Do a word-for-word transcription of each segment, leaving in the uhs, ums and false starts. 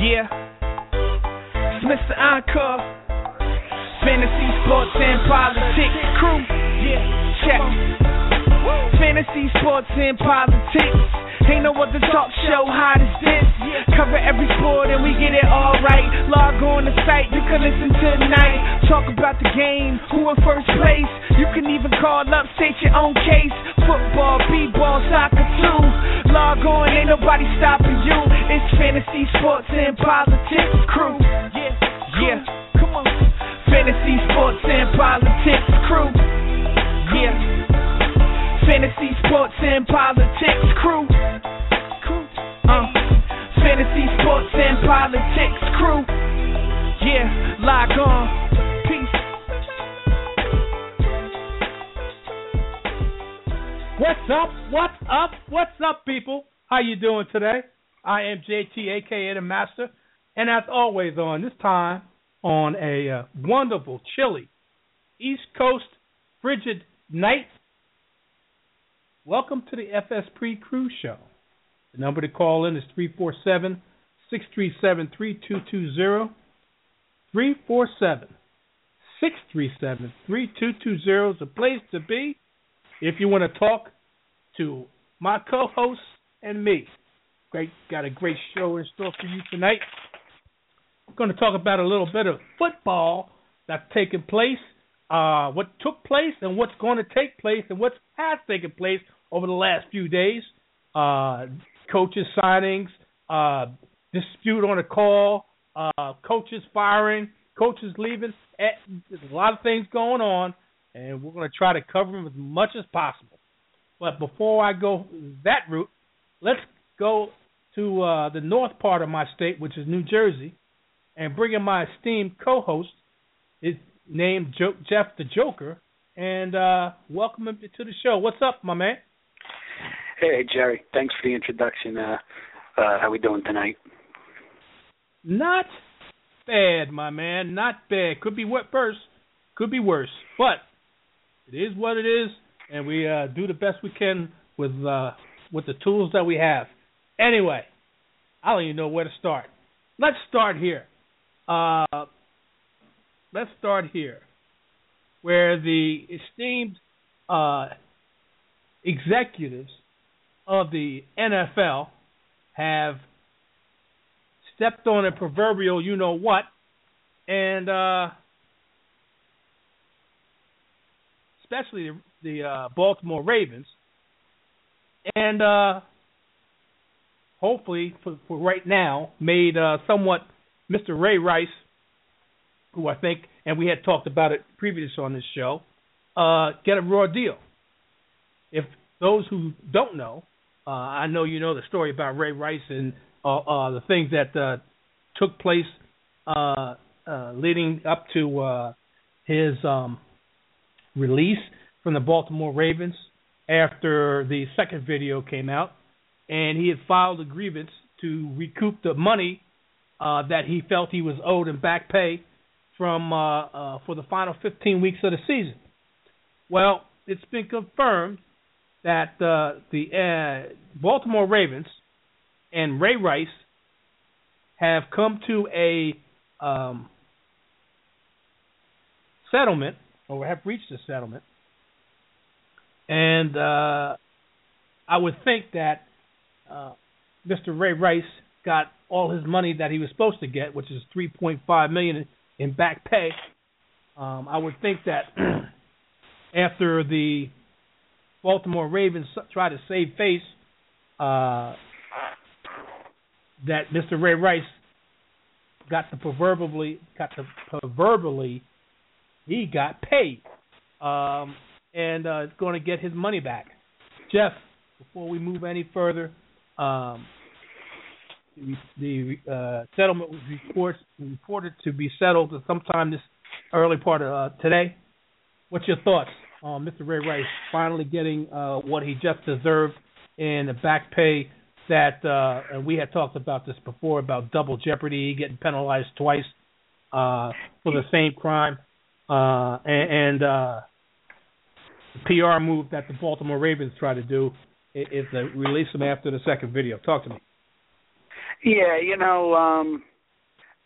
Yeah, it's Mister Encore, Fantasy Sports and Politics crew. Yeah, check. Fantasy Sports and Politics. Ain't no other talk show hot as this. Cover every sport and we get it all right. Log on the site, you can listen tonight. Talk about the game, who in first place. You can even call up, state your own case. Football, b-ball, soccer too. Log on, ain't nobody stopping you. It's Fantasy Sports and Politics crew. Yeah, yeah, come on. Fantasy Sports and Politics crew. Yeah. Fantasy Sports and Politics crew. Uh, Fantasy Sports and Politics crew. Yeah, log on. Peace. What's up? What's up? What's up, people? How you doing today? I am J T, aka the Master, and as always, on this time on a uh, wonderful, chilly East Coast frigid night. Welcome to the F S Pre-Crew Show. The number to call in is three four seven, six three seven, three two two zero. three four seven, six three seven, three two two zero is the place to be if you want to talk to my co-hosts and me. Great, got a great show in store for you tonight. We're going to talk about a little bit of football that's taken place. Uh, what took place and what's going to take place and what has taken place over the last few days. Uh, coaches signings, uh, dispute on a call, uh, coaches firing, coaches leaving. There's a lot of things going on, and we're going to try to cover them as much as possible. But before I go that route, let's go to uh, the north part of my state, which is New Jersey, and bring in my esteemed co-host, his named jo- Jeff the Joker, and uh, welcome him to the show. What's up, my man? Hey, Jerry. Thanks for the introduction. Uh, uh, how we doing tonight? Not bad, my man. Not bad. Could be worse. Could be worse. But it is what it is, and we uh, do the best we can with uh, with the tools that we have. Anyway, I don't even know where to start. Let's start here. Uh, let's start here, where the esteemed uh, executives of the N F L have stepped on a proverbial you-know-what, and uh, especially the, the uh, Baltimore Ravens, and uh, hopefully, for, for right now, made uh, somewhat Mister Ray Rice, who I think, and we had talked about it previously on this show, uh, get a raw deal. If those who don't know, uh, I know you know the story about Ray Rice and uh, uh, the things that uh, took place uh, uh, leading up to uh, his um, release from the Baltimore Ravens after the second video came out, and he had filed a grievance to recoup the money uh, that he felt he was owed in back pay from uh, uh, for the final fifteen weeks of the season. Well, it's been confirmed that uh, the uh, Baltimore Ravens and Ray Rice have come to a um, settlement, or have reached a settlement, and uh, I would think that uh, Mister Ray Rice got all his money that he was supposed to get, which is three point five million dollars in back pay. Um, I would think that after the Baltimore Ravens try to save face, uh, that Mister Ray Rice got the proverbially got the proverbially he got paid, um, and uh, is going to get his money back. Jeff, before we move any further, um, the, the uh, settlement was report, reported to be settled sometime this early part of uh, today. What's your thoughts on Mister Ray Rice finally getting uh, what he just deserved in the back pay that, uh, and we had talked about this before, about double jeopardy, getting penalized twice uh, for the same crime, uh, and, and uh, the P R move that the Baltimore Ravens try to do is to release him after the second video. Talk to me. Yeah, you know, um,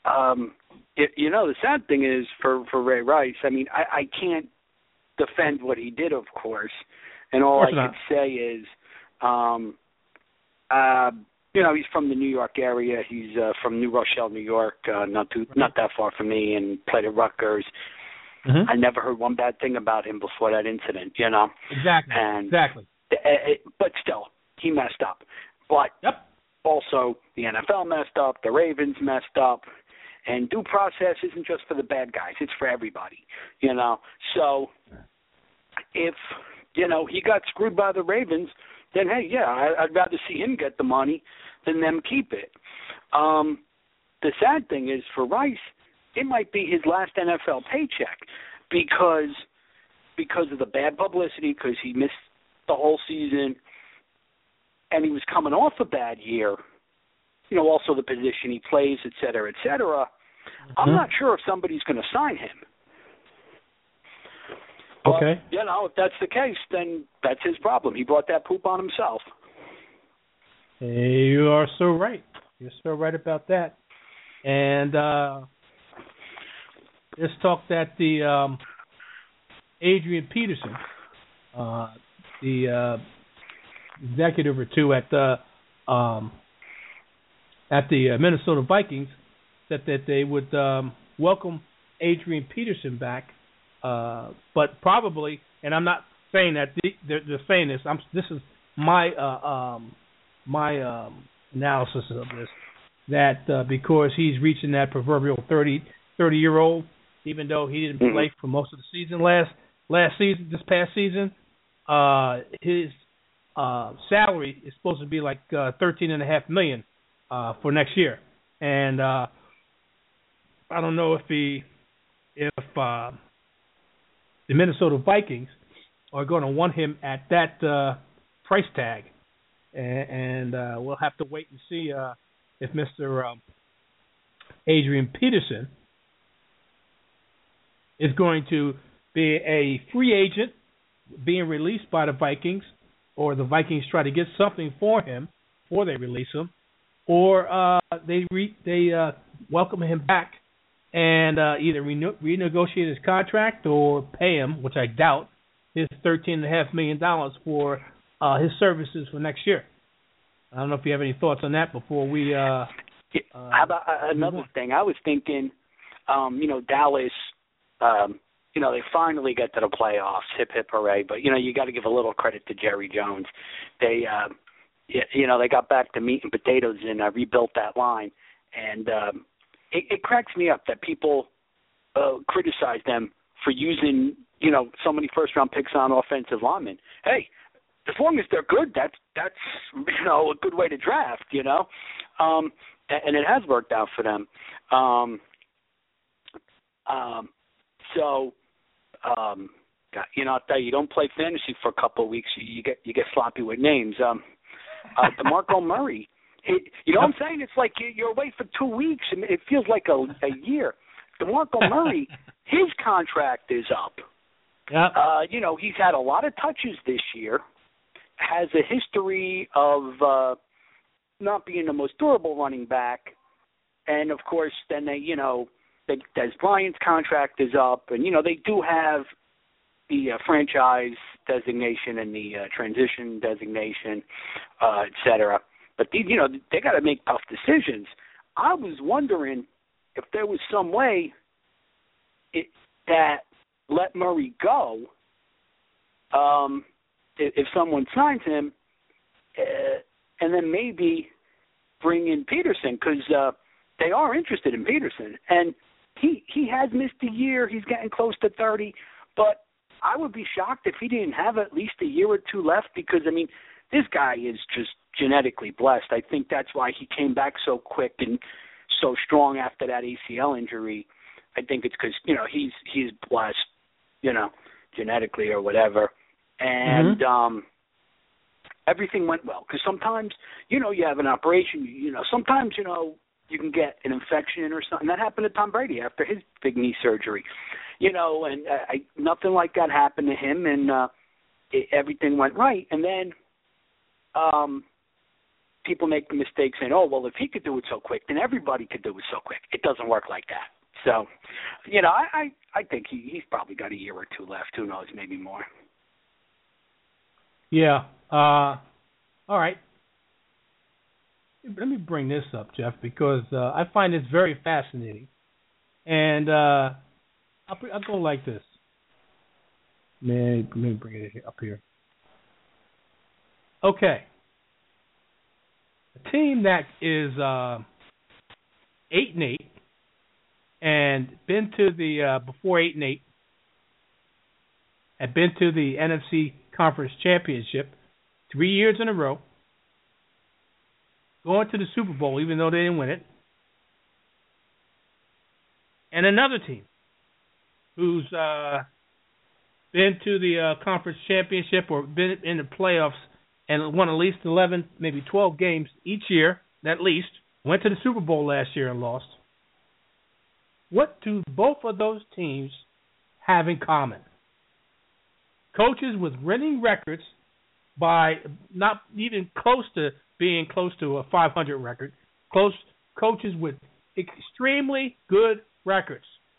um, it, you know, the sad thing is for, for Ray Rice, I mean, I, I can't defend what he did, of course, and all I not. could say is, um, uh, you know, he's from the New York area. He's uh, from New Rochelle, New York, uh, not too, not that far from me, and played at Rutgers. Mm-hmm. I never heard one bad thing about him before that incident, you know. Exactly. And exactly. It, it, but still, he messed up. But yep. also, the N F L messed up. The Ravens messed up. And due process isn't just for the bad guys. It's for everybody, you know. So if, you know, he got screwed by the Ravens, then, hey, yeah, I, I'd rather see him get the money than them keep it. Um, the sad thing is for Rice, it might be his last N F L paycheck because because of the bad publicity, because he missed the whole season, and he was coming off a bad year. You know, also the position he plays, et cetera, et cetera. Mm-hmm. I'm not sure if somebody's going to sign him. Okay. But, you know, if that's the case, then that's his problem. He brought that poop on himself. Hey, you are so right. You're so right about that. And uh, let's talk that the um, Adrian Peterson, uh, the uh, executive or two at the um, at the uh, Minnesota Vikings, said that they would um, welcome Adrian Peterson back, uh, but probably, and I'm not saying that they're, they're saying this. I'm, this is my uh, um, my um, analysis of this. That uh, because he's reaching that proverbial thirty, thirty year old, even though he didn't play for most of the season last last season, this past season, uh, his uh, salary is supposed to be like uh, thirteen and a half million uh, for next year, and uh, I don't know if the if uh, the Minnesota Vikings are going to want him at that uh, price tag, and, and uh, we'll have to wait and see. Uh, If Mister Um, Adrian Peterson is going to be a free agent being released by the Vikings, or the Vikings try to get something for him before they release him, or uh, they re- they uh, welcome him back and uh, either rene- renegotiate his contract or pay him, which I doubt, his thirteen and a half million dollars for uh, his services for next year. I don't know if you have any thoughts on that before we. Uh, uh, How about uh, another thing? I was thinking, um, you know, Dallas. Um, you know, they finally get to the playoffs. Hip hip hooray! But you know, you got to give a little credit to Jerry Jones. They, uh, you know, they got back to meat and potatoes and uh, rebuilt that line. And um, it, it cracks me up that people uh, criticize them for using, you know, so many first round picks on offensive linemen. Hey. As long as they're good, that's that's you know a good way to draft, you know, um, and it has worked out for them. Um, um, so, um, you know, I'll tell you, you don't play fantasy for a couple of weeks, you get you get sloppy with names. Um, uh, DeMarco Murray, he, you know what I'm saying? It's like you're away for two weeks, and it feels like a, a year. DeMarco Murray, his contract is up. Yep. Uh, you know, he's had a lot of touches this year. Has a history of uh, not being the most durable running back, and of course, then they, you know, they, Des Bryant's contract is up, and you know they do have the uh, franchise designation and the uh, transition designation, uh, et cetera. But these, you know, they got to make tough decisions. I was wondering if there was some way it, that let Murray go. Um, If someone signs him, uh, and then maybe bring in Peterson, because uh, they are interested in Peterson. And he he has missed a year. He's getting close to thirty. But I would be shocked if he didn't have at least a year or two left, because, I mean, this guy is just genetically blessed. I think that's why he came back so quick and so strong after that A C L injury. I think it's because, you know, he's he's blessed, you know, genetically or whatever. And mm-hmm. um, everything went well. Because sometimes, you know, you have an operation, you know, sometimes, you know, you can get an infection or something. That happened to Tom Brady after his big knee surgery. You know, and uh, I, nothing like that happened to him, and uh, it, everything went right. And then, um, people make the mistake saying, oh, well, if he could do it so quick, then everybody could do it so quick. It doesn't work like that. So, you know, I, I, I think he, he's probably got a year or two left. Who knows, maybe more. Yeah. Uh, all right. Let me bring this up, Jeff, because uh, I find this very fascinating. And uh, I'll, I'll go like this. Let me, let me bring it up here. Okay. A team that is uh, eight and eight and been to the uh, before eight and eight had been to the N F C Conference Championship three years in a row, going to the Super Bowl even though they didn't win it, and another team who's uh, been to the uh, Conference Championship or been in the playoffs and won at least eleven, maybe twelve games each year, at least, went to the Super Bowl last year and lost. What do both of those teams have in common? Coaches with winning records by not even close to being close to a five hundred record, close coaches with extremely good records.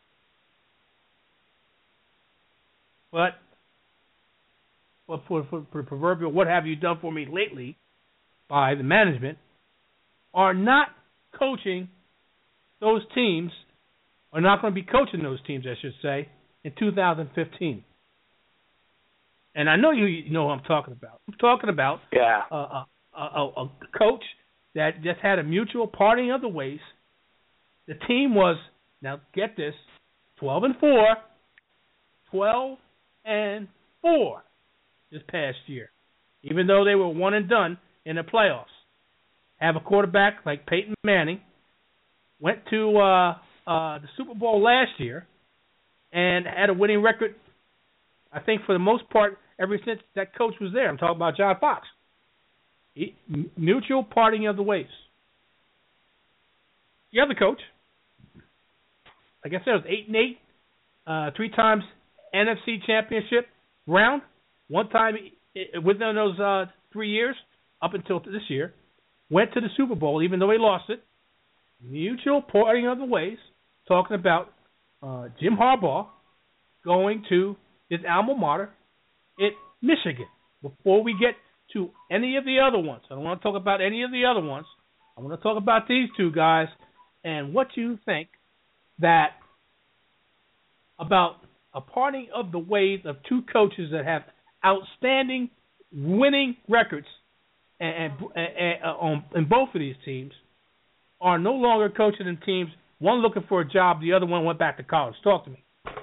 But Well, for, for, for proverbial, what have you done for me lately by the management, are not coaching those teams, are not going to be coaching those teams, I should say, in two thousand fifteen. And I know you know what I'm talking about. I'm talking about yeah. a, a, a, a coach that just had a mutual parting of the ways. The team was, now get this, twelve and four, twelve and four. This past year, even though they were one and done in the playoffs. Have a quarterback like Peyton Manning, went to uh, uh, the Super Bowl last year, and had a winning record, I think, for the most part, ever since that coach was there. I'm talking about John Fox. He, mutual parting of the ways. The other coach, like I said, was eight and eight, uh, three times N F C Championship round. One time within those uh, three years, up until this year, went to the Super Bowl, even though he lost it. Mutual parting of the ways, talking about uh, Jim Harbaugh going to his alma mater at Michigan. Before we get to any of the other ones, I don't want to talk about any of the other ones. I want to talk about these two guys and what you think that about a parting of the ways of two coaches that have outstanding winning records and, and, and uh, on in both of these teams are no longer coaching in teams. One looking for a job, the other one went back to college. Talk to me.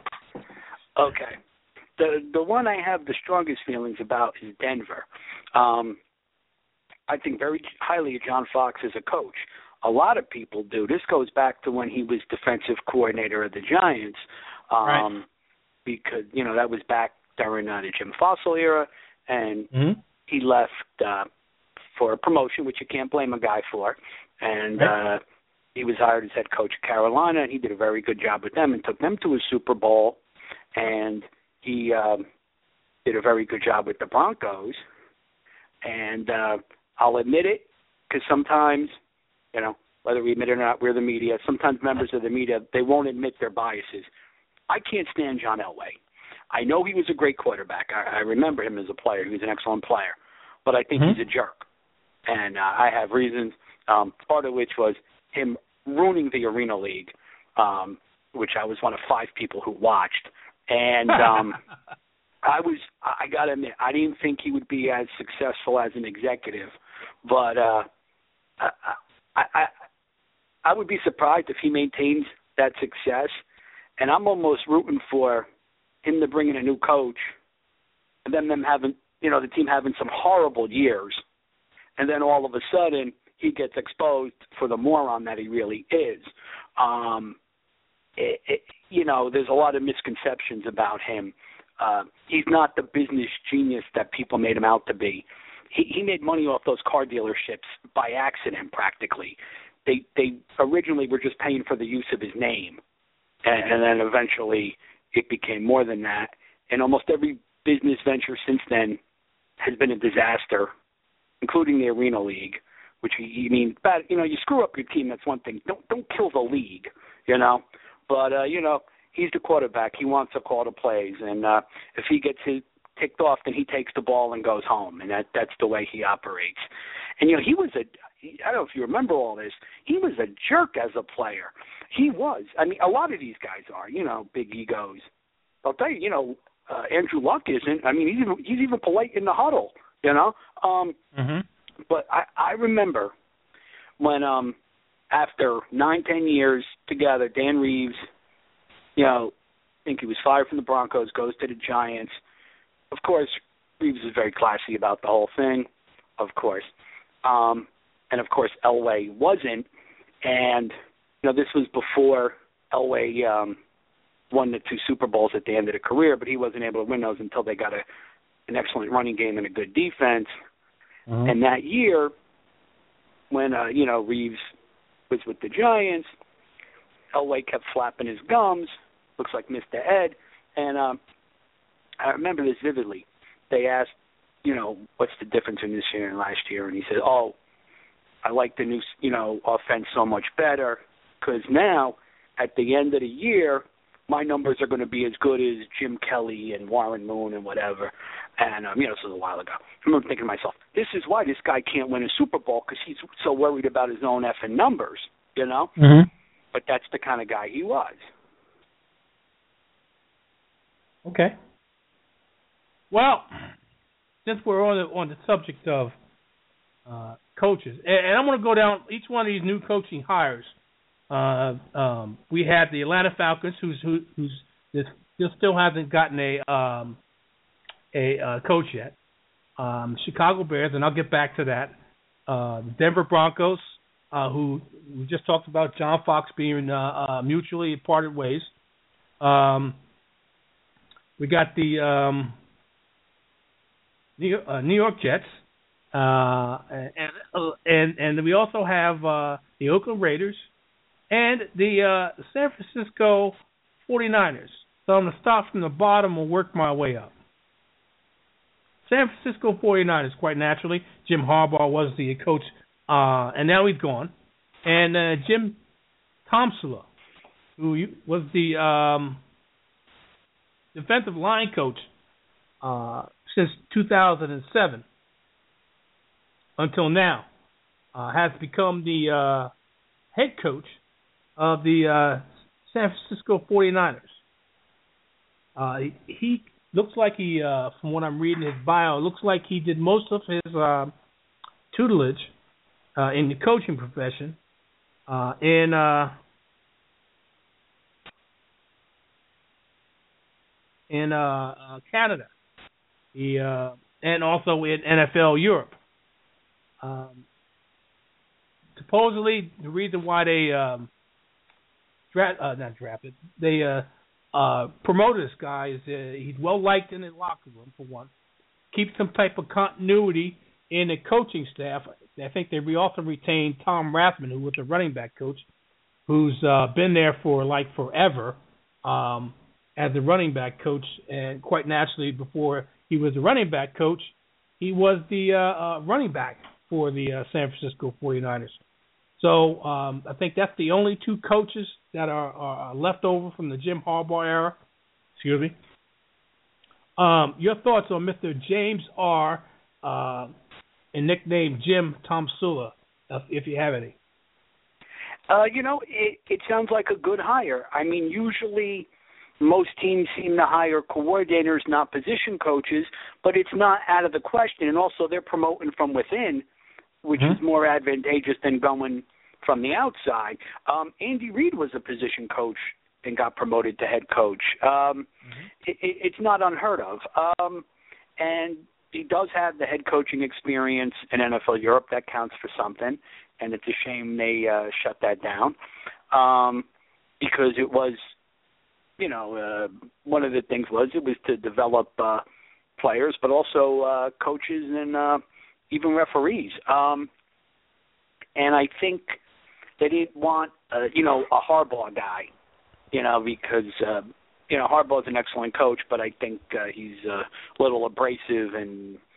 Okay. The the one I have the strongest feelings about is Denver. Um, I think very highly of John Fox as a coach. A lot of people do. This goes back to when he was defensive coordinator of the Giants. Um, right. Because, you know, that was back during uh, the Jim Fossil era, and mm-hmm. he left uh, for a promotion, which you can't blame a guy for. And right. uh, he was hired as head coach of Carolina, and he did a very good job with them and took them to a Super Bowl. And he um, did a very good job with the Broncos. And uh, I'll admit it, because sometimes, you know, whether we admit it or not, we're the media. Sometimes members of the media, they won't admit their biases. I can't stand John Elway. I know he was a great quarterback. I, I remember him as a player. He was an excellent player. But I think mm-hmm. he's a jerk. And uh, I have reasons, um, part of which was him ruining the Arena League, um, which I was one of five people who watched. And um, I was, I got to admit, I didn't think he would be as successful as an executive. But uh, I, I, I, I would be surprised if he maintains that success. And I'm almost rooting for him to bring in a new coach, and then them having, you know, the team having some horrible years, and then all of a sudden he gets exposed for the moron that he really is. Um, it, it, you know, there's a lot of misconceptions about him. Uh, he's not the business genius that people made him out to be. He, he made money off those car dealerships by accident, practically. They they originally were just paying for the use of his name, and, and then eventually it became more than that. And almost every business venture since then has been a disaster, including the Arena League, which he, I mean, bad. You know, you screw up your team, that's one thing. Don't don't kill the league, you know. But uh, you know, he's the quarterback. He wants to call the plays, and uh, if he gets his ticked off, then he takes the ball and goes home, and that that's the way he operates. And you know, he was a. I don't know if you remember all this. He was a jerk as a player. He was. I mean, a lot of these guys are. You know, big egos. I'll tell you. You know, uh, Andrew Luck isn't. I mean, he's even, he's even polite in the huddle. You know. Um, mm-hmm. But I, I remember when um, after nine, ten years together, Dan Reeves, you know, I think he was fired from the Broncos, goes to the Giants. Of course, Reeves is very classy about the whole thing, of course. Um, and, of course, Elway wasn't. And, you know, this was before Elway um, won the two Super Bowls at the end of the career, but he wasn't able to win those until they got a, an excellent running game and a good defense. Mm-hmm. And that year, when, uh, you know, Reeves was with the Giants, Elway kept flapping his gums, looks like Mister Ed, and um, I remember this vividly. They asked, you know, what's the difference in this year and last year? And he said, oh, I like the new, you know, offense so much better because now at the end of the year, my numbers are going to be as good as Jim Kelly and Warren Moon and whatever. And, um, you know, this was a while ago. I remember thinking to myself, this is why this guy can't win a Super Bowl because he's so worried about his own effing numbers, you know? Mm-hmm. But that's the kind of guy he was. Okay. Well, since we're on the, on the subject of uh, coaches, and, and I'm going to go down each one of these new coaching hires. Uh, um, we have the Atlanta Falcons, who's who, who's this, this still hasn't gotten a um, a uh, coach yet. Um, Chicago Bears, and I'll get back to that. Uh, the Denver Broncos, uh, who we just talked about, John Fox being uh, uh, mutually parted ways. Um, we got the um, New York, uh, New York Jets, uh, and uh, and and we also have uh, the Oakland Raiders and the uh, San Francisco forty-niners. So I'm going to start from the bottom and work my way up. San Francisco forty-niners, quite naturally. Jim Harbaugh was the coach, uh, and now he's gone. And uh, Jim Tomsula, who was the um, defensive line coach uh, since two thousand seven until now, uh, has become the uh, head coach of the uh, San Francisco forty-niners. Uh, he, he looks like he, uh, from what I'm reading his bio, looks like he did most of his uh, tutelage uh, in the coaching profession uh, in uh, in uh, uh, Canada, he uh, and also in N F L Europe. Um, supposedly, the reason why they um, dra- uh, not drafted, they uh, uh, promoted this guy is uh, he's well liked in the locker room for one. Keeps some type of continuity in the coaching staff. I think they also retained Tom Rathman, who was the running back coach, who's uh, been there for like forever um, as the running back coach, and quite naturally, before he was the running back coach, he was the uh, uh, running back for the uh, San Francisco forty-niners. So um, I think that's the only two coaches that are, are left over from the Jim Harbaugh era. Excuse me. Um, your thoughts on Mister James R., uh, and nicknamed Jim Tomsula, if you have any. Uh, you know, it, it sounds like a good hire. I mean, usually most teams seem to hire coordinators, not position coaches, but it's not out of the question. And also they're promoting from within, which mm-hmm. is more advantageous than going from the outside. Um, Andy Reid was a position coach and got promoted to head coach. Um, mm-hmm. it, it, it's not unheard of. Um, and he does have the head coaching experience in N F L Europe. That counts for something, and it's a shame they uh, shut that down um, because it was, you know, uh, one of the things was it was to develop uh, players, but also uh, coaches and uh, even referees. Um, and I think they didn't want, uh, you know, a Harbaugh guy, you know, because, uh, you know, Harbaugh's an excellent coach, but I think uh, he's a little abrasive and,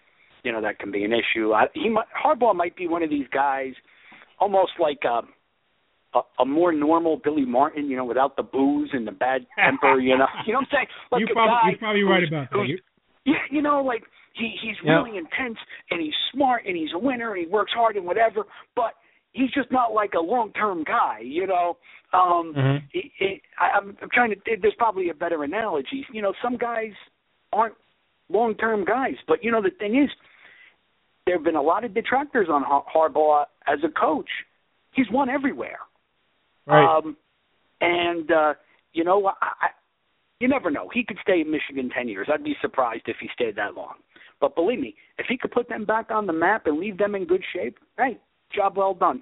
you know, that can be an issue. I, he might, Harbaugh might be one of these guys, almost like a, a, a more normal Billy Martin, you know, without the booze and the bad temper, you know. You know what I'm saying? Like you're, a probably, guy you're probably right about that. You, yeah, you know, like he, he's yeah. really intense and he's smart and he's a winner and he works hard and whatever, but he's just not like a long-term guy, you know. Um, mm-hmm. he, he, I, I'm, I'm trying to. There's probably a better analogy. You know, some guys aren't long-term guys, but you know the thing is, there have been a lot of detractors on Harbaugh as a coach. He's won everywhere, right? Um, and uh, you know, I, I, you never know. He could stay in Michigan ten years. I'd be surprised if he stayed that long. But believe me, if he could put them back on the map and leave them in good shape, hey, job well done.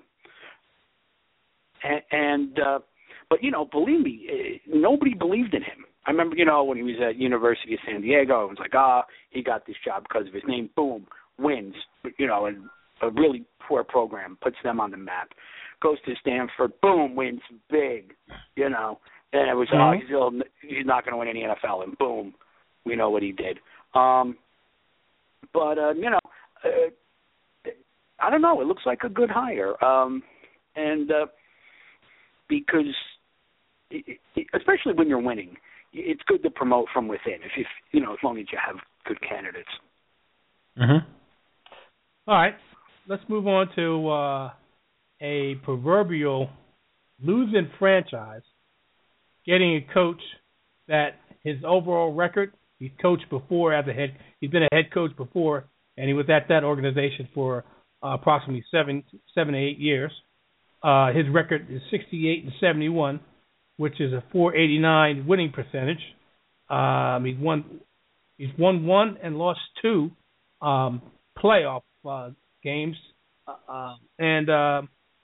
And, and uh, but, you know, believe me, nobody believed in him. I remember, you know, when he was at University of San Diego, it was like, ah, he got this job because of his name. Boom, wins. You know, and a really poor program puts them on the map. Goes to Stanford, boom, wins big. You know, and it was, mm-hmm. oh, he's, he's not going to win any N F L, and boom, we know what he did. Um, but, uh, you know, uh, I don't know. It looks like a good hire. Um, and uh, because, it, it, especially when you're winning, it's good to promote from within, if, if you know, as long as you have good candidates. Mm-hmm. All right. Let's move on to uh, a proverbial losing franchise getting a coach that his overall record, he's coached before as a head, he's been a head coach before, and he was at that organization for uh, approximately seven, seven to eight years. Uh, his record is sixty-eight and seventy-one, which is a four eighty-nine winning percentage. Um, he's won, he's won one and lost two um, playoff uh, games, uh, and uh,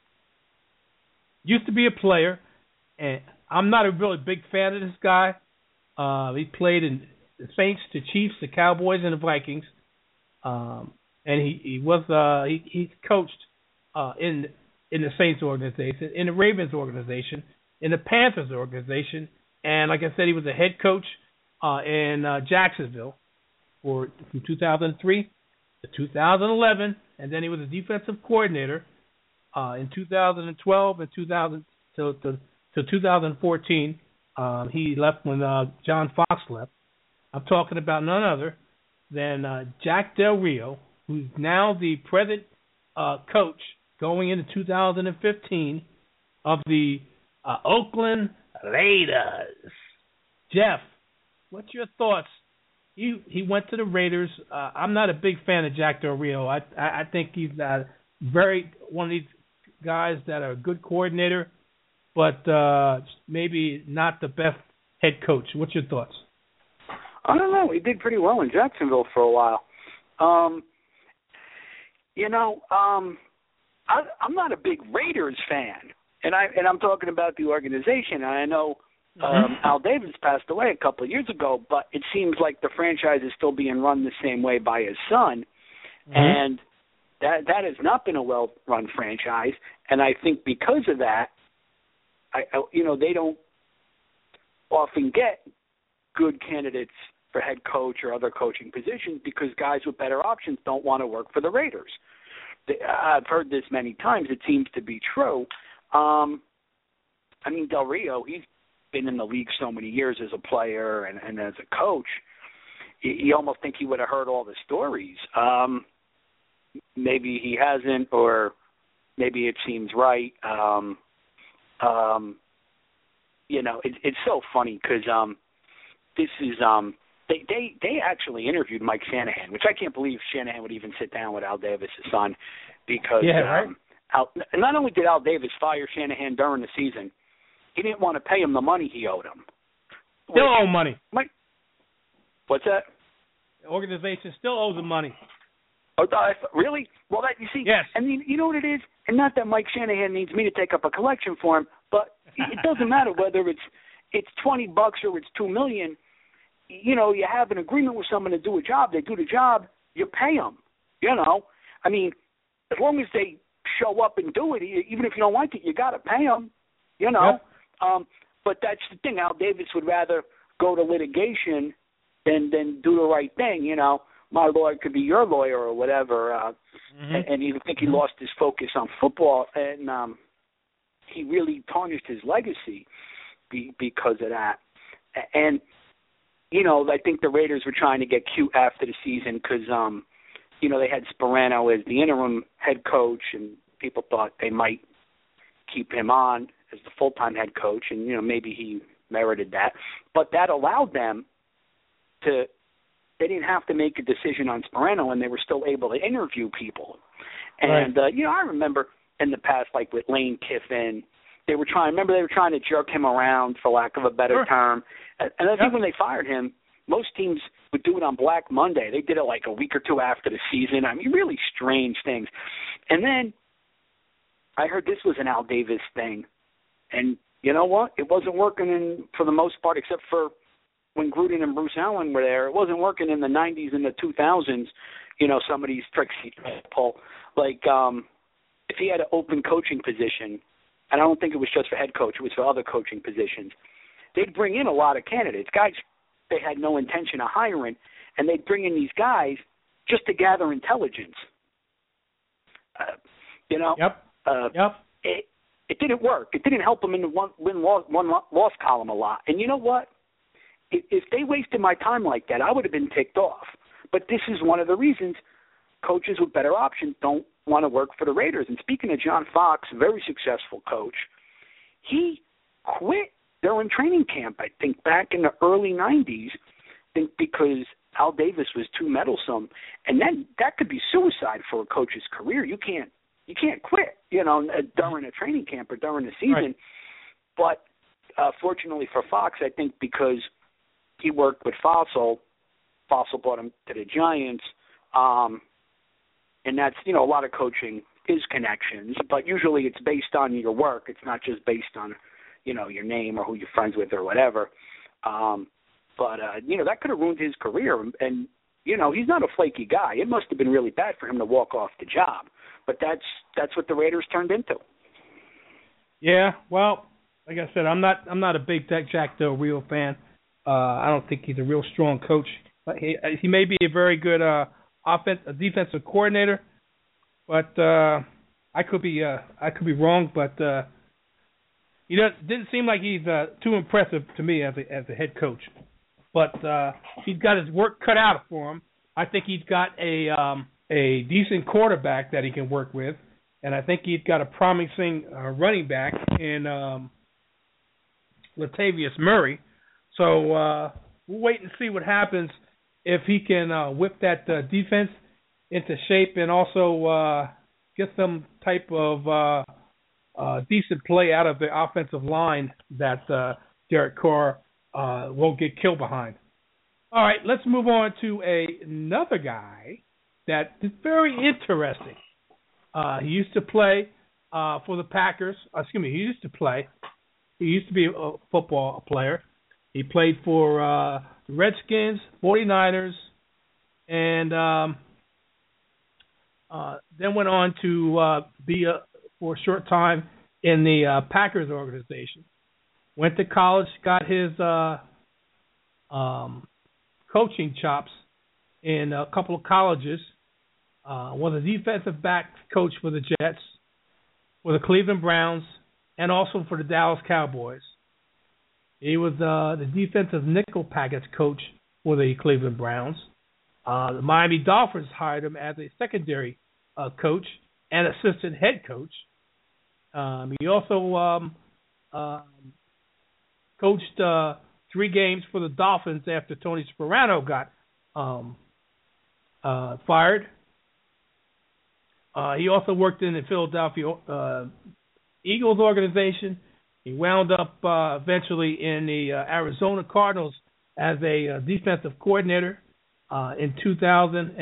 used to be a player. And I'm not a really big fan of this guy. Uh, he played in the Saints, the Chiefs, the Cowboys, and the Vikings. Um, and he, he was uh, he he coached uh, in in the Saints organization, in the Ravens organization, in the Panthers organization, and like I said, he was a head coach uh, in uh, Jacksonville for from two thousand three to two thousand eleven, and then he was a defensive coordinator uh, in two thousand twelve and two thousand to to, to two thousand fourteen. Um, he left when uh, John Fox left. I'm talking about none other than uh, Jack Del Rio, who's now the present uh, coach going into two thousand fifteen of the uh, Oakland Raiders. Jeff, what's your thoughts? He he went to the Raiders. Uh, I'm not a big fan of Jack Del Rio. I I, I think he's uh, very one of these guys that are a good coordinator, but uh, maybe not the best head coach. What's your thoughts? I don't know. He did pretty well in Jacksonville for a while. Um, you know, um, I, I'm not a big Raiders fan, and I and I'm talking about the organization. And I know um, mm-hmm. Al Davis passed away a couple of years ago, but it seems like the franchise is still being run the same way by his son, mm-hmm. and that that has not been a well-run franchise. And I think because of that, I, I you know they don't often get good candidates for head coach or other coaching positions because guys with better options don't want to work for the Raiders. They, I've heard this many times. It seems to be true. Um, I mean, Del Rio, he's been in the league so many years as a player and, and as a coach. You, you almost think he would have heard all the stories. Um, maybe he hasn't, or maybe it seems right. Um, um, you know, it, it's so funny because um, this is um, they, they they actually interviewed Mike Shanahan, which I can't believe Shanahan would even sit down with Al Davis' son, because yeah, right? um, Al, not only did Al Davis fire Shanahan during the season, he didn't want to pay him the money he owed him. Still owe money. Mike, what's that? The organization still owes him money. Oh, really? Well, that you see, yes. And you, you know what it is? And not that Mike Shanahan needs me to take up a collection for him, but it doesn't matter whether it's it's twenty bucks or it's two million. You know, you have an agreement with someone to do a job. They do the job. You pay them. You know, I mean, as long as they show up and do it, even if you don't like it, you got to pay them. You know, yep. um, but that's the thing. Al Davis would rather go to litigation than than do the right thing. You know, my lawyer could be your lawyer or whatever. Uh, mm-hmm. and, and you think he lost his focus on football, and um, he really tarnished his legacy be, because of that. And, you know, I think the Raiders were trying to get cute after the season because, um, you know, they had Sparano as the interim head coach, and people thought they might keep him on as the full-time head coach, and, you know, maybe he merited that. But that allowed them to – they didn't have to make a decision on Sparano, and they were still able to interview people. And, right. uh, you know, I remember in the past, like with Lane Kiffin, they were trying – remember they were trying to jerk him around, for lack of a better sure. term. And, and I think yep. when they fired him, most teams would do it on Black Monday. They did it like a week or two after the season. I mean, really strange things. And then I heard this was an Al Davis thing. And you know what? It wasn't working in, for the most part, except for when Gruden and Bruce Allen were there. It wasn't working in the nineties and the two thousands, you know, some of these tricks he tried to pull. Like um, if he had an open coaching position, and I don't think it was just for head coach, it was for other coaching positions, they'd bring in a lot of candidates, guys they had no intention of hiring, and they'd bring in these guys just to gather intelligence. Uh, you know? Yep. Uh, yep. It, it didn't work. It didn't help them in the one win loss, one loss column a lot. And you know what? If, if they wasted my time like that, I would have been ticked off. But this is one of the reasons coaches with better options don't want to work for the Raiders. And speaking of John Fox, very successful coach, he quit during training camp, I think, back in the early nineties, I think because Al Davis was too meddlesome. And then that could be suicide for a coach's career. You can't you can't quit, you know, during a training camp or during the season. Right. But uh, fortunately for Fox, I think because he worked with Fossil, Fossil brought him to the Giants, um, and that's, you know, a lot of coaching is connections, but usually it's based on your work. It's not just based on, you know, your name or who you're friends with or whatever. Um, but, uh, you know, that could have ruined his career. And, you know, he's not a flaky guy. It must have been really bad for him to walk off the job. But that's that's what the Raiders turned into. Yeah, well, like I said, I'm not I'm not a big Jack Del Rio fan. Uh, I don't think he's a real strong coach. He, he may be a very good uh, offense, a defensive coordinator, but uh, I could be uh, I could be wrong. But uh, he doesn't didn't seem like he's uh, too impressive to me as a as a head coach. But uh, he's got his work cut out for him. I think he's got a um, a decent quarterback that he can work with, and I think he's got a promising uh, running back in um, Latavius Murray. So uh, we'll wait and see what happens if he can uh, whip that uh, defense into shape and also uh, get some type of uh, uh, decent play out of the offensive line that uh, Derek Carr uh, won't get killed behind. All right, let's move on to a, another guy that is very interesting. Uh, he used to play uh, for the Packers. Excuse me, he used to play. He used to be a football player. He played for uh, the Redskins, forty-niners, and um, uh, then went on to uh, be a, for a short time in the uh, Packers organization. Went to college, got his uh, um, coaching chops in a couple of colleges. Uh, was a defensive back coach for the Jets, for the Cleveland Browns, and also for the Dallas Cowboys. He was uh, the defensive nickel package coach for the Cleveland Browns. Uh, the Miami Dolphins hired him as a secondary uh, coach and assistant head coach. Um, he also um, uh, coached uh, three games for the Dolphins after Tony Sparano got um, uh, fired. Uh, he also worked in the Philadelphia uh, Eagles organization. He wound up uh, eventually in the uh, Arizona Cardinals as a uh, defensive coordinator uh, in two thousand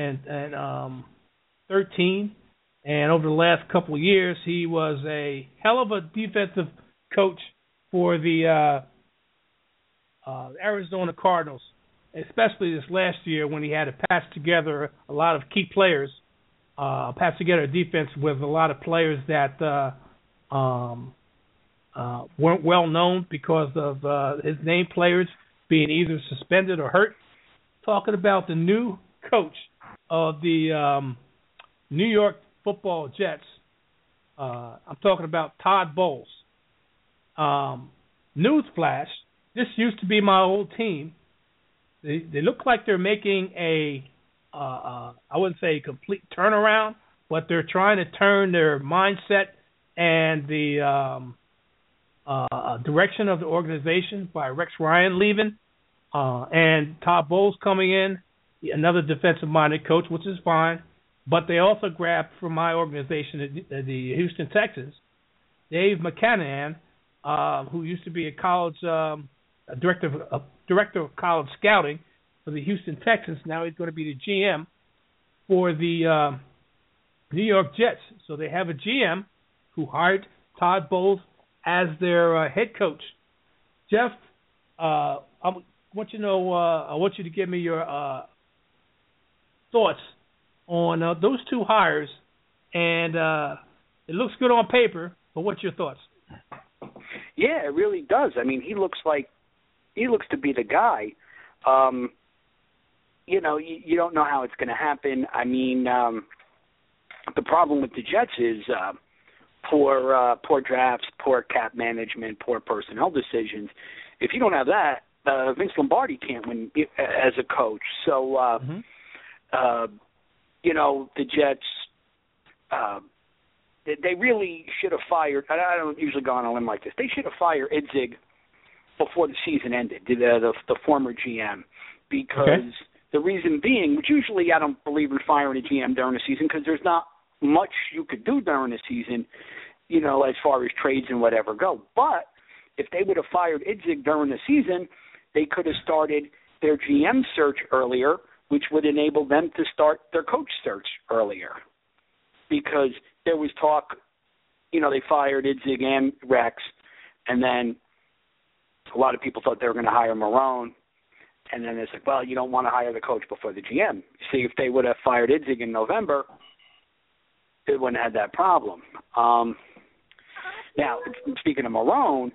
thirteen. And over the last couple of years, he was a hell of a defensive coach for the uh, uh, Arizona Cardinals, especially this last year when he had to patch together a lot of key players. Uh, patch together a defense with a lot of players that uh, um, uh, weren't well known because of uh, his named players being either suspended or hurt. Talking about the new coach of the um, New York Football Jets. Uh, I'm talking about Todd Bowles. Um, newsflash, this used to be my old team. They, they look like they're making a, uh, uh, I wouldn't say a complete turnaround, but they're trying to turn their mindset and the um, uh, direction of the organization by Rex Ryan leaving uh, and Todd Bowles coming in, another defensive-minded coach, which is fine. But they also grabbed from my organization, the, the Houston Texans, Dave McCannahan, uh, who used to be a college um, a director of, a director of college scouting for the Houston Texans. Now he's going to be the G M for the uh, New York Jets. So they have a G M who hired Todd Bowles as their uh, head coach. Jeff, uh, I want you to know. Uh, I want you to give me your uh, thoughts on uh, those two hires, and uh, it looks good on paper, but what's your thoughts? Yeah, it really does. I mean, he looks like he looks to be the guy. Um, you know, you, you don't know how it's going to happen. I mean, um, the problem with the Jets is uh, poor, uh, poor drafts, poor cap management, poor personnel decisions. If you don't have that, uh, Vince Lombardi can't win as a coach. So, uh, mm-hmm. uh, you know, the Jets. Uh, They really should have fired. I don't usually go on a limb like this. They should have fired Idzig before the season ended, the the, the former G M, because okay. the reason being, which usually I don't believe in firing a G M during the season because there's not much you could do during the season, you know, as far as trades and whatever go. But if they would have fired Idzig during the season, they could have started their G M search earlier, which would enable them to start their coach search earlier, because there was talk, you know, they fired Idzig and Rex, and then a lot of people thought they were going to hire Marone, and then it's like, well, you don't want to hire the coach before the G M. See, if they would have fired Idzig in November, they wouldn't have had that problem. Um, now, speaking of Marone,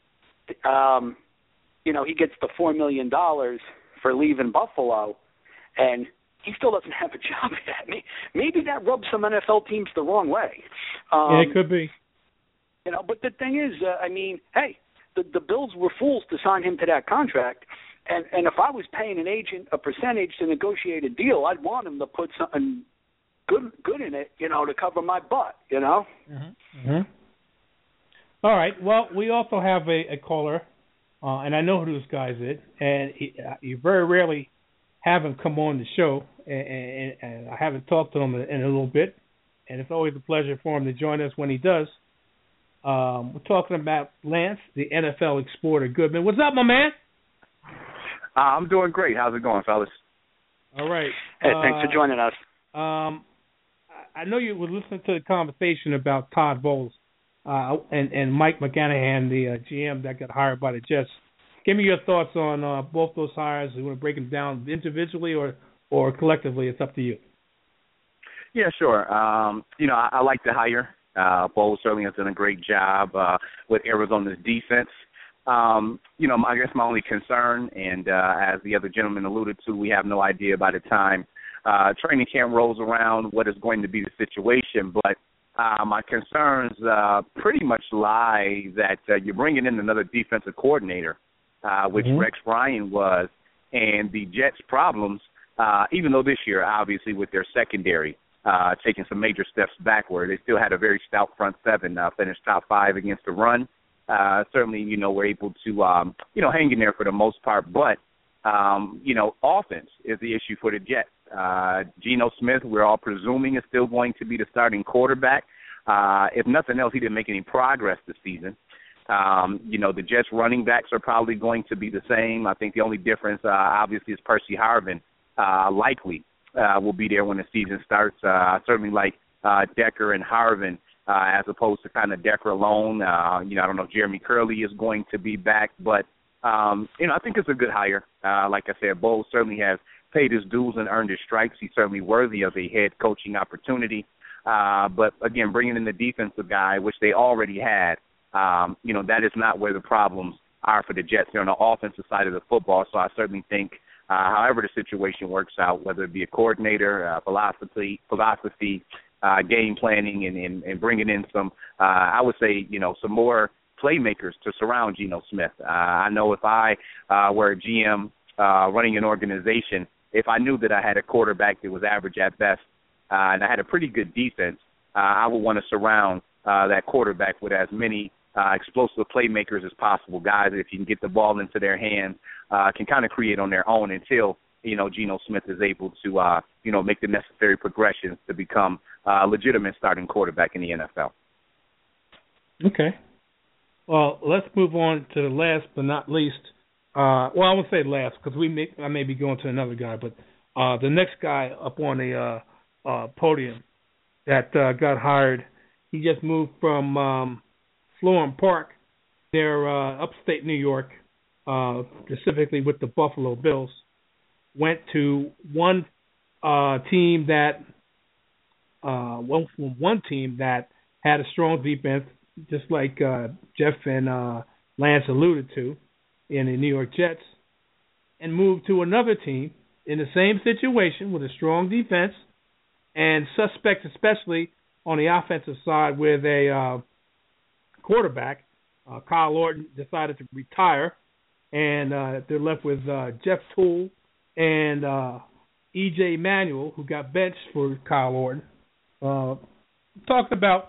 um, you know, he gets the four million dollars for leaving Buffalo, and he still doesn't have a job yet. Maybe that rubs some N F L teams the wrong way. Um, yeah, it could be. You know, but the thing is, uh, I mean, hey, the, the Bills were fools to sign him to that contract. And, and if I was paying an agent a percentage to negotiate a deal, I'd want him to put something good good in it, you know, to cover my butt, you know? Mm-hmm. Mm-hmm. All right. Well, we also have a, a caller, uh, and I know who this guy is, and he, uh, you very rarely have him come on the show, and, and, and I haven't talked to him in, in a little bit, and it's always a pleasure for him to join us when he does. Um, we're talking about Lance, the N F L Exporter Goodman. What's up, my man? Uh, I'm doing great. How's it going, fellas? All right. Hey, uh, thanks for joining us. Um, I know you were listening to the conversation about Todd Bowles uh, and, and Mike McCannahan, the uh, G M that got hired by the Jets. Give me your thoughts on uh, both those hires. You want to break them down individually or, or collectively? It's up to you. Yeah, sure. Um, you know, I, I like the hire. Uh, Bowles certainly has done a great job uh, with Arizona's defense. Um, you know, I guess my only concern, and uh, as the other gentleman alluded to, we have no idea by the time uh, training camp rolls around what is going to be the situation. But uh, my concerns uh, pretty much lie that uh, you're bringing in another defensive coordinator, uh, which mm-hmm. Rex Ryan was, and the Jets' problems, uh, even though this year, obviously, with their secondary, uh, taking some major steps backward, they still had a very stout front seven, uh, finished top five against the run. Uh, certainly, you know, we're able to, um, you know, hang in there for the most part. But, um, you know, offense is the issue for the Jets. Uh, Geno Smith, we're all presuming, is still going to be the starting quarterback. Uh, if nothing else, he didn't make any progress this season. Um, you know, the Jets running backs are probably going to be the same. I think the only difference, uh, obviously, is Percy Harvin uh, likely uh, will be there when the season starts. Uh, I certainly like uh, Decker and Harvin. Uh, as opposed to kind of Decker alone. Uh, you know, I don't know if Jeremy Curley is going to be back, but, um, you know, I think it's a good hire. Uh, like I said, Bowles certainly has paid his dues and earned his stripes. He's certainly worthy of a head coaching opportunity. Uh, but, again, bringing in the defensive guy, which they already had, um, you know, that is not where the problems are for the Jets. They're on the offensive side of the football, so I certainly think uh, however the situation works out, whether it be a coordinator, uh, philosophy, philosophy, uh, game planning, and, and, and bringing in some, uh, I would say, you know, some more playmakers to surround Geno Smith. Uh, I know if I uh, were a G M uh, running an organization, if I knew that I had a quarterback that was average at best uh, and I had a pretty good defense, uh, I would want to surround uh, that quarterback with as many uh, explosive playmakers as possible, guys that if you can get the ball into their hands, uh, can kind of create on their own until, you know, Geno Smith is able to, uh, you know, make the necessary progressions to become a uh, legitimate starting quarterback in the N F L. Okay. Well, let's move on to the last but not least. Uh, well, I won't say last because we may, I may be going to another guy, but uh, the next guy up on the uh, uh, podium that uh, got hired, he just moved from um, Florham Park, near uh, upstate New York, uh, specifically with the Buffalo Bills. Went to one uh, team that uh, went from one team that had a strong defense, just like uh, Jeff and uh, Lance alluded to, in the New York Jets, and moved to another team in the same situation with a strong defense and suspects, especially on the offensive side, with a uh, quarterback. Uh, Kyle Orton decided to retire, and uh, they're left with uh, Jeff Toole and uh, E J Manuel, who got benched for Kyle Orton. Uh, talked about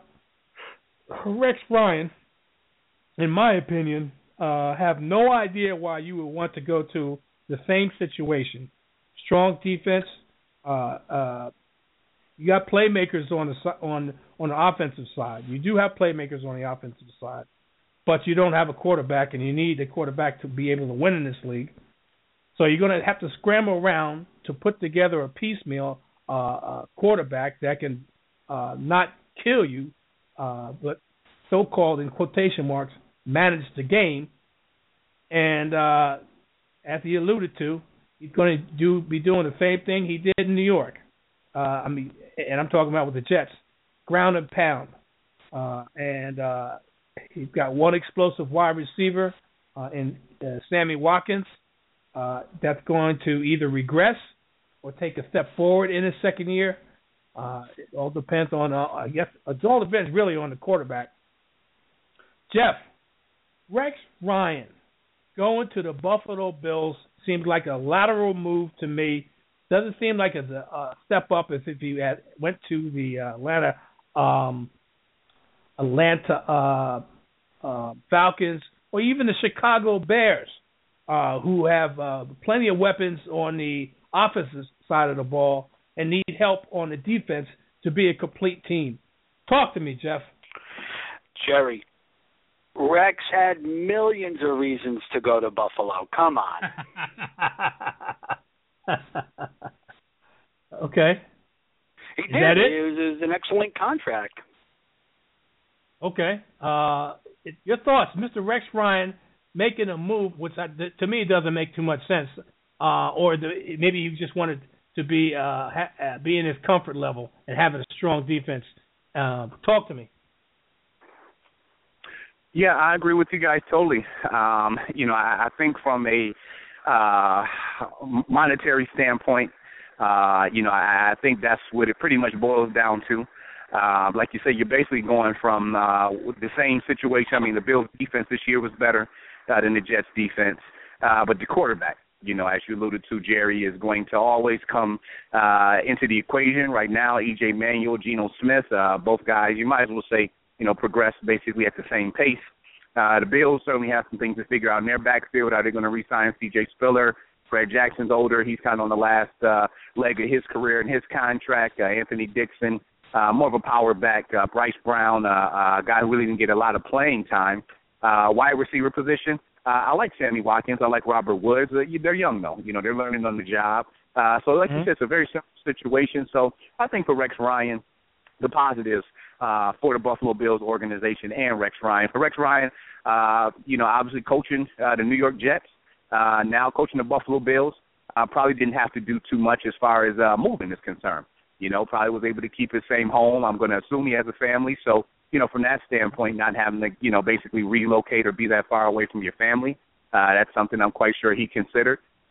Rex Ryan, in my opinion, uh, have no idea why you would want to go to the same situation. Strong defense. Uh, uh, you got playmakers on the on on the offensive side. You do have playmakers on the offensive side, but you don't have a quarterback, and you need a quarterback to be able to win in this league. So you're going to have to scramble around to put together a piecemeal uh, uh, quarterback that can uh, not kill you, uh, but so-called, in quotation marks, manage the game. And uh, as he alluded to, he's going to do be doing the same thing he did in New York. Uh, I mean, and I'm talking about with the Jets, ground and pound. Uh, and uh, he's got one explosive wide receiver uh, in uh, Sammy Watkins. Uh, that's going to either regress or take a step forward in his second year. Uh, it all depends on, uh, I guess, it all depends really on the quarterback. Jeff, Rex Ryan going to the Buffalo Bills seems like a lateral move to me. Doesn't seem like a, a step up as if he had went to the uh, Atlanta um, Atlanta uh, uh, Falcons or even the Chicago Bears. Uh, who have uh, plenty of weapons on the offensive side of the ball and need help on the defense to be a complete team. Talk to me, Jeff. Jerry, Rex had millions of reasons to go to Buffalo. Come on. Okay. He Is did. that it? It was, it was an excellent contract. Okay. Uh, it, your thoughts, Mister Rex Ryan, making a move, which I, to me doesn't make too much sense, uh, or the, maybe you just wanted to be uh, ha, uh, be in his comfort level and having a strong defense. Uh, talk to me. Yeah, I agree with you guys totally. Um, you know, I, I think from a uh, monetary standpoint, uh, you know, I, I think that's what it pretty much boils down to. Uh, like you said, you're basically going from uh, the same situation. I mean, the Bills' defense this year was better Uh, than the Jets defense. Uh, but the quarterback, you know, as you alluded to, Jerry, is going to always come uh, into the equation. Right now, E J Manuel, Geno Smith, uh, both guys, you might as well say, you know, progress basically at the same pace. Uh, the Bills certainly have some things to figure out in their backfield. Are they going to re-sign C J Spiller? Fred Jackson's older. He's kind of on the last uh, leg of his career and his contract. Uh, Anthony Dixon, uh, more of a power back. Uh, Bryce Brown, uh, uh, a guy who really didn't get a lot of playing time. Uh, wide receiver position, uh, I like Sammy Watkins. I like Robert Woods. Uh, they're young, though. You know, they're learning on the job. Uh, so, like mm-hmm. you said, it's a very simple situation. So, I think for Rex Ryan, the positives uh, for the Buffalo Bills organization and Rex Ryan. For Rex Ryan, uh, you know, obviously coaching uh, the New York Jets, uh, now coaching the Buffalo Bills, uh, probably didn't have to do too much as far as uh, moving is concerned. You know, probably was able to keep his same home. I'm going to assume he has a family, so you know, from that standpoint, not having to, you know, basically relocate or be that far away from your family, uh, that's something I'm quite sure he considered.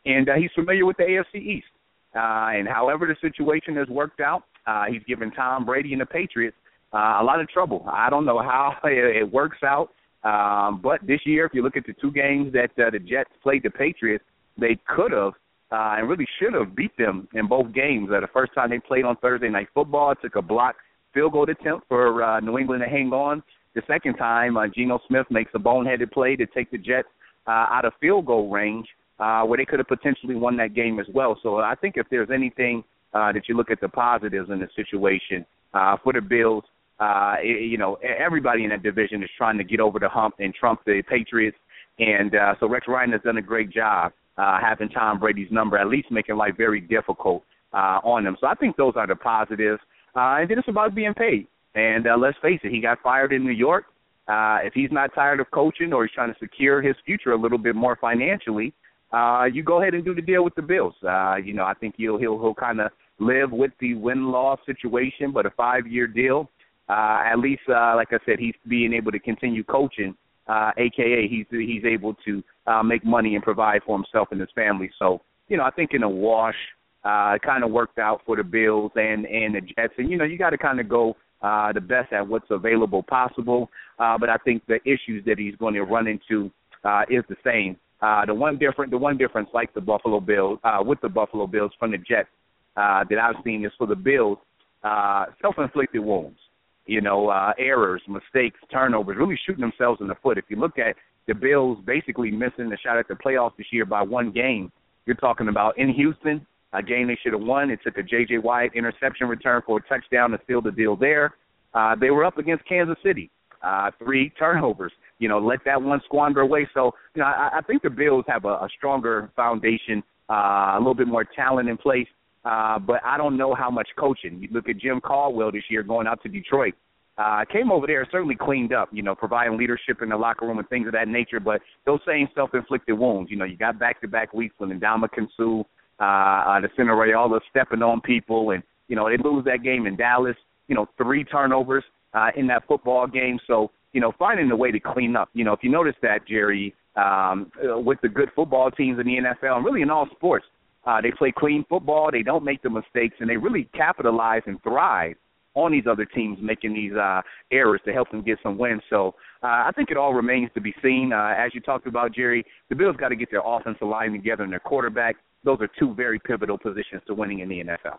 and uh, he's familiar with the A F C East. Uh, and however the situation has worked out, uh, he's given Tom Brady and the Patriots uh, a lot of trouble. I don't know how it, it works out, um, but this year, if you look at the two games that uh, the Jets played the Patriots, they could have uh, and really should have beat them in both games. Uh, the first time they played on Thursday Night Football, it took a block field goal attempt for uh, New England to hang on. The second time, uh, Geno Smith makes a boneheaded play to take the Jets uh, out of field goal range, uh, where they could have potentially won that game as well. So I think if there's anything uh, that you look at the positives in the situation uh, for the Bills, uh, it, you know, everybody in that division is trying to get over the hump and trump the Patriots. And uh, so Rex Ryan has done a great job uh, having Tom Brady's number, at least making life very difficult uh, on them. So I think those are the positives. Uh, and then it's about being paid. And uh, let's face it, he got fired in New York. Uh, if he's not tired of coaching or he's trying to secure his future a little bit more financially, uh, you go ahead and do the deal with the Bills. Uh, you know, I think he'll he'll, he'll kind of live with the win-loss situation, but a five-year deal. Uh, at least, uh, like I said, he's being able to continue coaching, uh, a k a he's he's able to uh, make money and provide for himself and his family. So, you know, I think in a wash, uh, it kind of worked out for the Bills and, and the Jets. And, you know, you got to kind of go Uh, the best at what's available possible. Uh, but I think the issues that he's going to run into uh, is the same. Uh, the one different, the one difference, like the Buffalo Bills, uh, with the Buffalo Bills from the Jets uh, that I've seen is for the Bills, uh, self-inflicted wounds. You know, uh, errors, mistakes, turnovers, really shooting themselves in the foot. If you look at the Bills basically missing the shot at the playoffs this year by one game, you're talking about in Houston, a game they should have won. It took a J J. Watt interception return for a touchdown to seal the deal there. Uh, they were up against Kansas City, uh, three turnovers. You know, let that one squander away. So, you know, I, I think the Bills have a, a stronger foundation, uh, a little bit more talent in place. Uh, but I don't know how much coaching. You look at Jim Caldwell this year going out to Detroit. Uh, came over there, certainly cleaned up, you know, providing leadership in the locker room and things of that nature. But those same self-inflicted wounds, you know, you got back-to-back weeks when Ndamukong Suh, Uh, the Cinderella stepping on people, and, you know, they lose that game in Dallas, you know, three turnovers uh, in that football game. So, you know, finding a way to clean up. You know, if you notice that, Jerry, um, uh, with the good football teams in the N F L and really in all sports, uh, they play clean football, they don't make the mistakes, and they really capitalize and thrive on these other teams making these uh, errors to help them get some wins. So uh, I think it all remains to be seen. Uh, as you talked about, Jerry, the Bills got to get their offensive line together and their quarterback. Those are two very pivotal positions to winning in the N F L.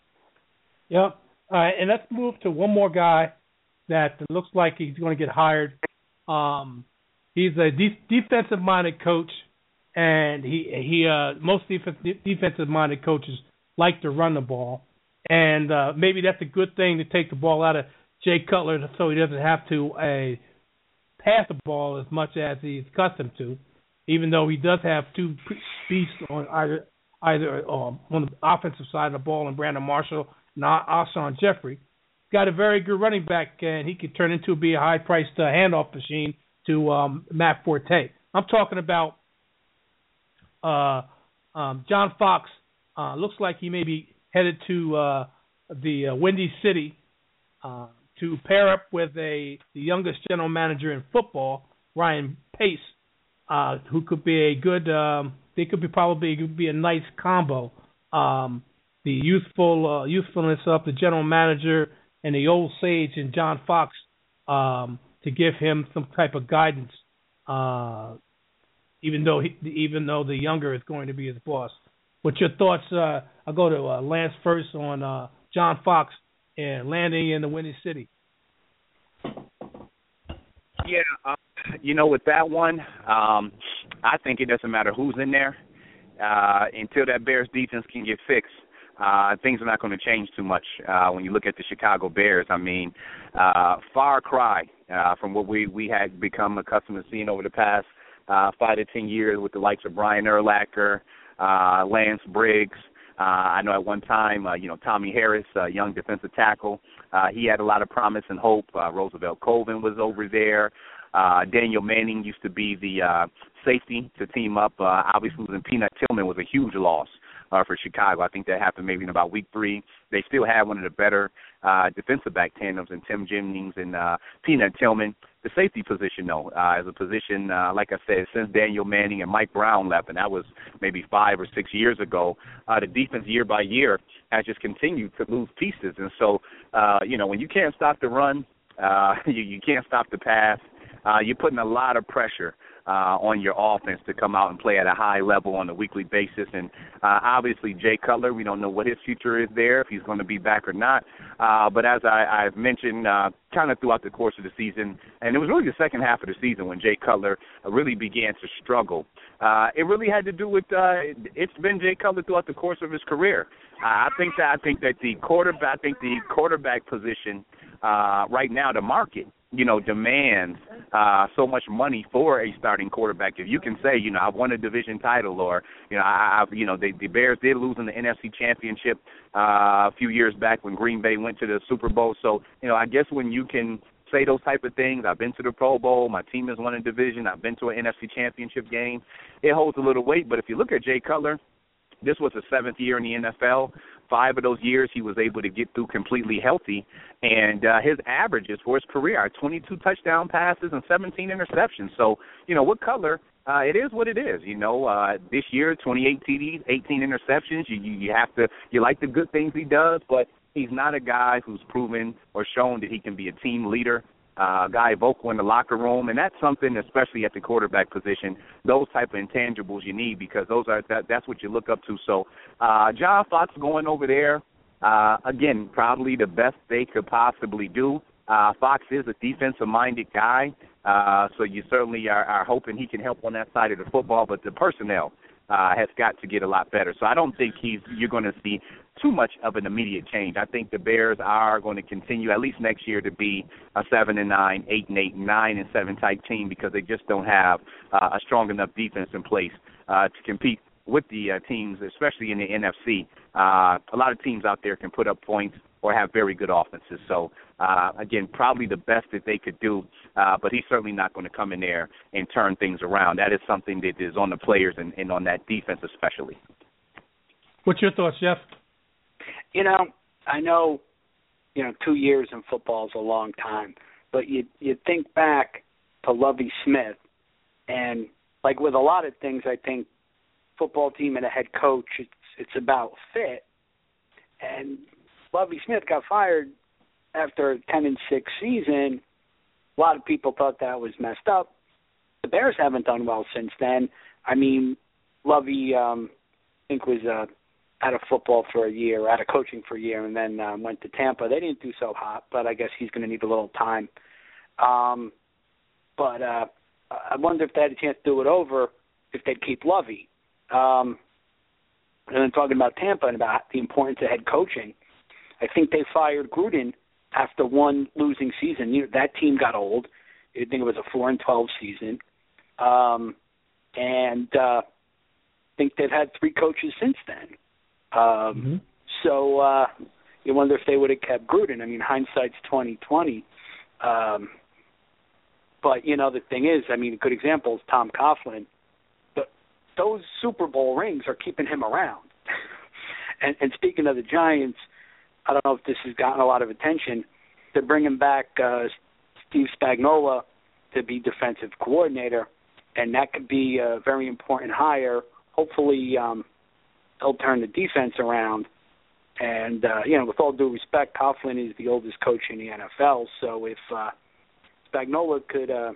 Yep. All right, and let's move to one more guy that looks like he's going to get hired. Um, he's a de- defensive-minded coach, and he he uh, most def- defensive-minded coaches like to run the ball, and uh, maybe that's a good thing to take the ball out of Jay Cutler so he doesn't have to uh, pass the ball as much as he's accustomed to, even though he does have two beasts on either either um, on the offensive side of the ball, and Brandon Marshall and Alshon Jeffrey. Got a very good running back, and he could turn into be a high-priced uh, handoff machine to um, Matt Forte. I'm talking about uh, um, John Fox. Uh, looks like he may be headed to uh, the uh, Windy City uh, to pair up with a the youngest general manager in football, Ryan Pace, uh, who could be a good. Um, they could be probably could be a nice combo. Um, the youthful uh, youthfulness of the general manager and the old sage in John Fox um, to give him some type of guidance, uh, even though he, even though the younger is going to be his boss. What's your thoughts? Uh, I'll go to uh, Lance first on uh, John Fox and landing in the Windy City. Yeah, uh, you know, with that one, um, I think it doesn't matter who's in there. Uh, until that Bears defense can get fixed, uh, things are not going to change too much. Uh, when you look at the Chicago Bears, I mean, uh, far cry uh, from what we, we had become accustomed to seeing over the past uh, five to ten years with the likes of Brian Urlacher, uh, Lance Briggs. Uh, I know at one time, uh, you know, Tommy Harris, uh, young defensive tackle, uh, he had a lot of promise and hope. Uh, Roosevelt Colvin was over there. Uh, Daniel Manning used to be the uh, safety to team up. Uh, obviously, losing Peanut Tillman was a huge loss uh, for Chicago. I think that happened maybe in about week three. They still have one of the better uh, defensive back tandems in Tim Jennings and uh, Peanut Tillman. The safety position, though, uh, is a position, uh, like I said, since Daniel Manning and Mike Brown left, and that was maybe five or six years ago, uh, the defense year by year has just continued to lose pieces. And so, uh, you know, when you can't stop the run, uh, you, you can't stop the pass, uh, you're putting a lot of pressure Uh, on your offense to come out and play at a high level on a weekly basis. And uh, obviously Jay Cutler, we don't know what his future is there, if he's going to be back or not. Uh, but as I, I've mentioned uh, kind of throughout the course of the season, and it was really the second half of the season when Jay Cutler really began to struggle. Uh, it really had to do with uh, it's been Jay Cutler throughout the course of his career. Uh, I think that I think that the quarterback, I think the quarterback position uh, right now, the market, you know, demands uh, so much money for a starting quarterback. If you can say, you know, I've won a division title, or, you know, I, I've, you know, they, the Bears did lose in the N F C Championship uh, a few years back when Green Bay went to the Super Bowl. So, you know, I guess when you can say those type of things, I've been to the Pro Bowl, my team has won a division, I've been to an N F C Championship game, it holds a little weight. But if you look at Jay Cutler, this was his seventh year in the N F L. Five of those years he was able to get through completely healthy, and uh, his averages for his career are twenty-two touchdown passes and seventeen interceptions. So, you know, with Cutler, uh, it is what it is. You know, uh, this year, twenty-eight T Ds, eighteen interceptions. You, you you have to you like the good things he does, but he's not a guy who's proven or shown that he can be a team leader. Uh, guy vocal in the locker room, and that's something, especially at the quarterback position, those type of intangibles you need, because those are that, that's what you look up to. So uh, John Fox going over there, uh, again, probably the best they could possibly do. Uh, Fox is a defensive-minded guy, uh, so you certainly are, are hoping he can help on that side of the football, but the personnel uh, has got to get a lot better. So I don't think he's you're going to see too much of an immediate change. I think the Bears are going to continue at least next year to be a seven and nine, eight and eight, nine and seven type team, because they just don't have uh, a strong enough defense in place uh, to compete with the uh, teams, especially in the N F C. Uh, a lot of teams out there can put up points or have very good offenses. So, uh, again, probably the best that they could do, uh, but he's certainly not going to come in there and turn things around. That is something that is on the players and, and on that defense especially. What's your thoughts, Jeff? You know, I know, you know, two years in football is a long time, but you you think back to Lovie Smith, and like with a lot of things, I think football team and a head coach, it's it's about fit. And Lovie Smith got fired after a ten and six season. A lot of people thought that was messed up. The Bears haven't done well since then. I mean, Lovie, um, I think was uh, out of football for a year, out of coaching for a year, and then um, went to Tampa. They didn't do so hot, but I guess he's going to need a little time. Um, but uh, I wonder if they had a chance to do it over, if they'd keep Lovie. Um, and then talking about Tampa and about the importance of head coaching, I think they fired Gruden after one losing season. You know, that team got old. I think it was a four and twelve season. Um, and uh, I think they've had three coaches since then. Um, mm-hmm. So uh, you wonder if they would have kept Gruden. I mean, hindsight's twenty twenty. Um, but, you know, the thing is, I mean, a good example is Tom Coughlin. But those Super Bowl rings are keeping him around. and, and speaking of the Giants, I don't know if this has gotten a lot of attention. They're bringing back uh, Steve Spagnuolo to be defensive coordinator, and that could be a very important hire. Hopefully um, they'll turn the defense around. And, uh, you know, with all due respect, Coughlin is the oldest coach in the N F L, so if uh, Spagnuolo could uh,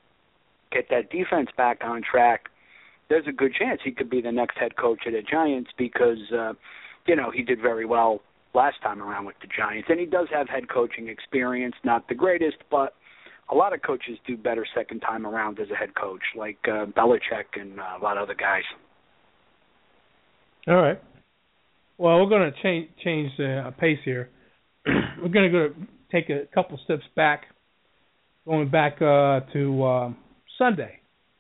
get that defense back on track, there's a good chance he could be the next head coach of the Giants because, uh, you know, he did very well last time around with the Giants. And he does have head coaching experience, not the greatest, but a lot of coaches do better second time around as a head coach, like uh, Belichick and uh, a lot of other guys. All right. Well, we're going to change change the uh, pace here. We're going to go take a couple steps back, going back uh, to uh, Sunday.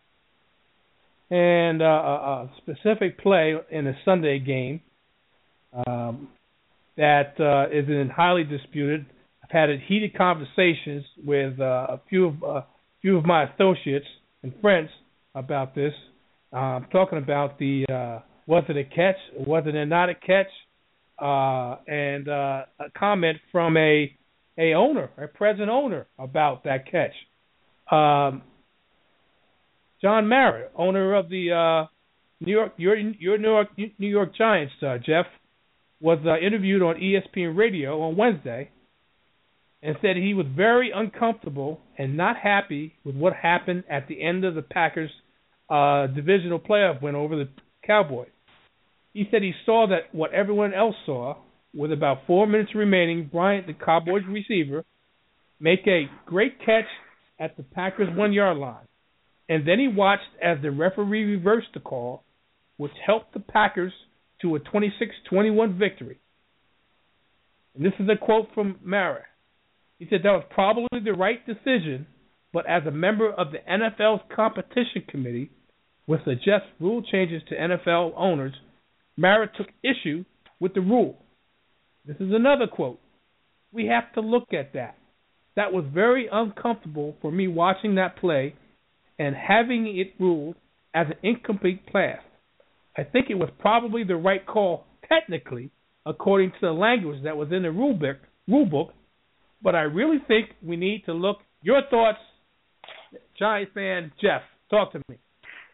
And uh, a specific play in a Sunday game um, that uh, is in highly disputed. I've had heated conversations with uh, a few of uh, few of my associates and friends about this. Uh, I'm talking about the uh, was it a catch? Was it not a catch? Uh, and uh, a comment from a a owner, a present owner, about that catch. Um, John Mara, owner of the uh, New York, your your New York New York Giants, uh, Jeff, was uh, interviewed on E S P N Radio on Wednesday, and said he was very uncomfortable and not happy with what happened at the end of the Packers' uh, divisional playoff win over the Cowboys. He said he saw that what everyone else saw, with about four minutes remaining, Bryant, the Cowboys receiver, make a great catch at the Packers' one-yard line. And then he watched as the referee reversed the call, which helped the Packers to a twenty-six twenty-one victory. And this is a quote from Mara. He said that was probably the right decision, but as a member of the N F L's competition committee, with suggest rule changes to N F L owners, Mara took issue with the rule. This is another quote. We have to look at that. That was very uncomfortable for me watching that play and having it ruled as an incomplete pass. I think it was probably the right call technically, according to the language that was in the rule book, rule book, but I really think we need to look. Your thoughts, Giant fan Jeff, talk to me.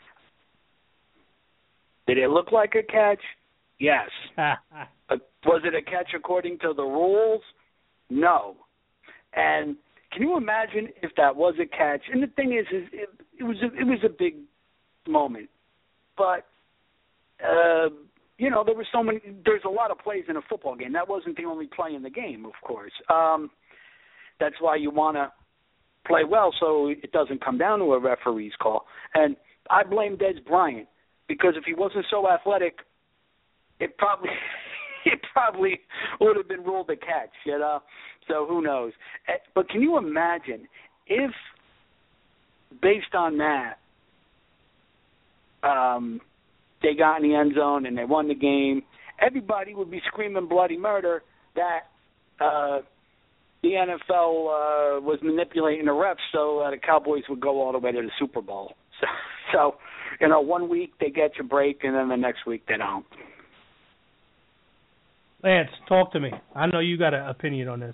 Did it look like a catch? Yes. uh, was it a catch according to the rules? No. And can you imagine if that was a catch? And the thing is, is it, it was a, it was a big moment, but uh, you know there were so many. There's a lot of plays in a football game. That wasn't the only play in the game, of course. Um, that's why you want to play well, so it doesn't come down to a referee's call. And I blame Dez Bryant. Because if he wasn't so athletic, it probably it probably would have been ruled a catch, you know. So who knows? But can you imagine if, based on that, um, they got in the end zone and they won the game, everybody would be screaming bloody murder that uh, the N F L uh, was manipulating the refs so uh, the Cowboys would go all the way to the Super Bowl. So. so You know, one week they get your break, and then the next week they don't. Lance, talk to me. I know you got an opinion on this.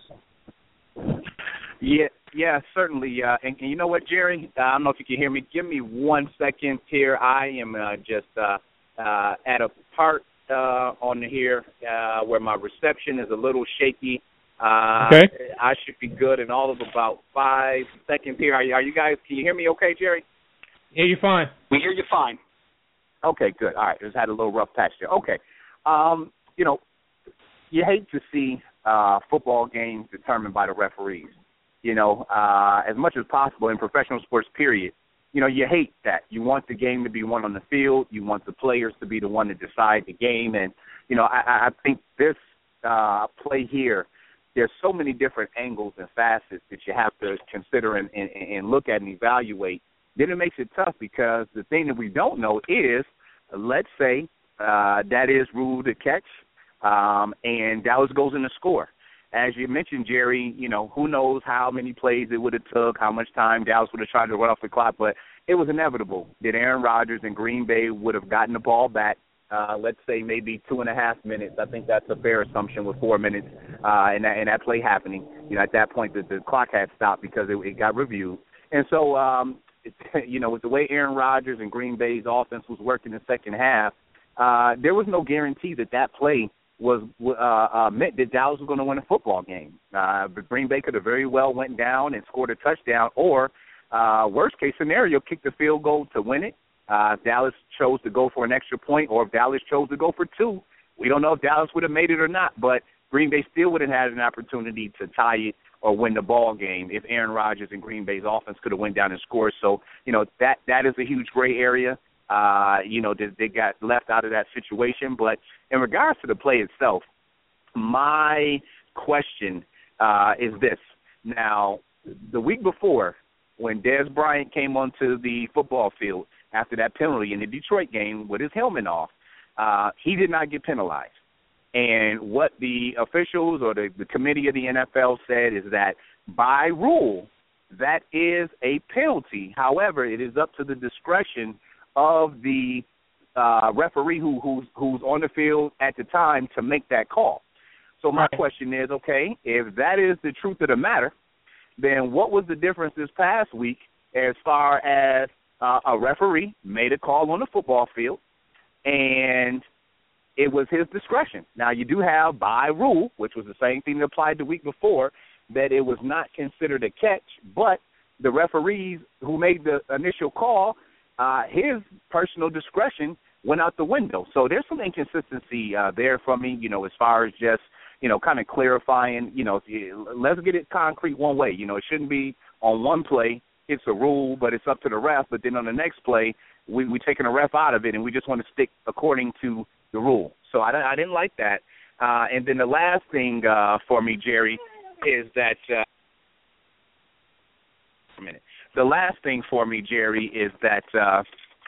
Yeah, yeah, certainly. Uh, and, and you know what, Jerry? Uh, I don't know if you can hear me. Give me one second here. I am uh, just uh, uh, at a part uh, on here uh, where my reception is a little shaky. Uh, okay. I should be good in all of about five seconds here. Are you, are you guys? Can you hear me? Okay, Jerry? Yeah, you're fine. We hear you fine. Okay, good. All right, just had a little rough patch there. Okay. Um, you know, you hate to see uh, football games determined by the referees. You know, uh, as much as possible in professional sports, period, you know, you hate that. You want the game to be won on the field. You want the players to be the one to decide the game. And, you know, I, I think this uh, play here, there's so many different angles and facets that you have to consider and, and, and look at and evaluate. Then it makes it tough because the thing that we don't know is, let's say uh, that is ruled a catch, um, and Dallas goes in the score. As you mentioned, Jerry, you know, who knows how many plays it would have took, how much time Dallas would have tried to run off the clock, but it was inevitable that Aaron Rodgers and Green Bay would have gotten the ball back, uh, let's say maybe two and a half minutes. I think that's a fair assumption with four minutes uh, and, that, and that play happening. You know, at that point, the, the clock had stopped because it, it got reviewed. And so, um, you know, with the way Aaron Rodgers and Green Bay's offense was working in the second half, uh, there was no guarantee that that play was uh, uh, meant that Dallas was going to win a football game. Uh, but Green Bay could have very well went down and scored a touchdown, or uh, worst case scenario, kicked a field goal to win it. Uh, if Dallas chose to go for an extra point, or if Dallas chose to go for two, we don't know if Dallas would have made it or not. But Green Bay still would have had an opportunity to tie it or win the ball game if Aaron Rodgers and Green Bay's offense could have went down and scored. So, you know, that that is a huge gray area. Uh, you know, they, they got left out of that situation. But in regards to the play itself, my question uh, is this. Now, the week before, when Dez Bryant came onto the football field after that penalty in the Detroit game with his helmet off, uh, he did not get penalized. And what the officials or the, the committee of the N F L said is that by rule, that is a penalty. However, it is up to the discretion of the uh, referee who who's who's on the field at the time to make that call. So my right. question is, okay, if that is the truth of the matter, then what was the difference this past week as far as uh, a referee made a call on the football field and it was his discretion? Now, you do have by rule, which was the same thing that applied the week before, that it was not considered a catch, but the referees who made the initial call, uh, his personal discretion went out the window. So there's some inconsistency uh, there for me, you know, as far as just, you know, kind of clarifying, you know, let's get it concrete one way. You know, it shouldn't be on one play, it's a rule, but it's up to the ref. But then on the next play, we, we're taking a ref out of it, and we just want to stick according to the rule. So I, I didn't like that. Uh, and then the last thing uh, for me, Jerry, is that uh, – a minute. The last thing for me, Jerry, is that uh,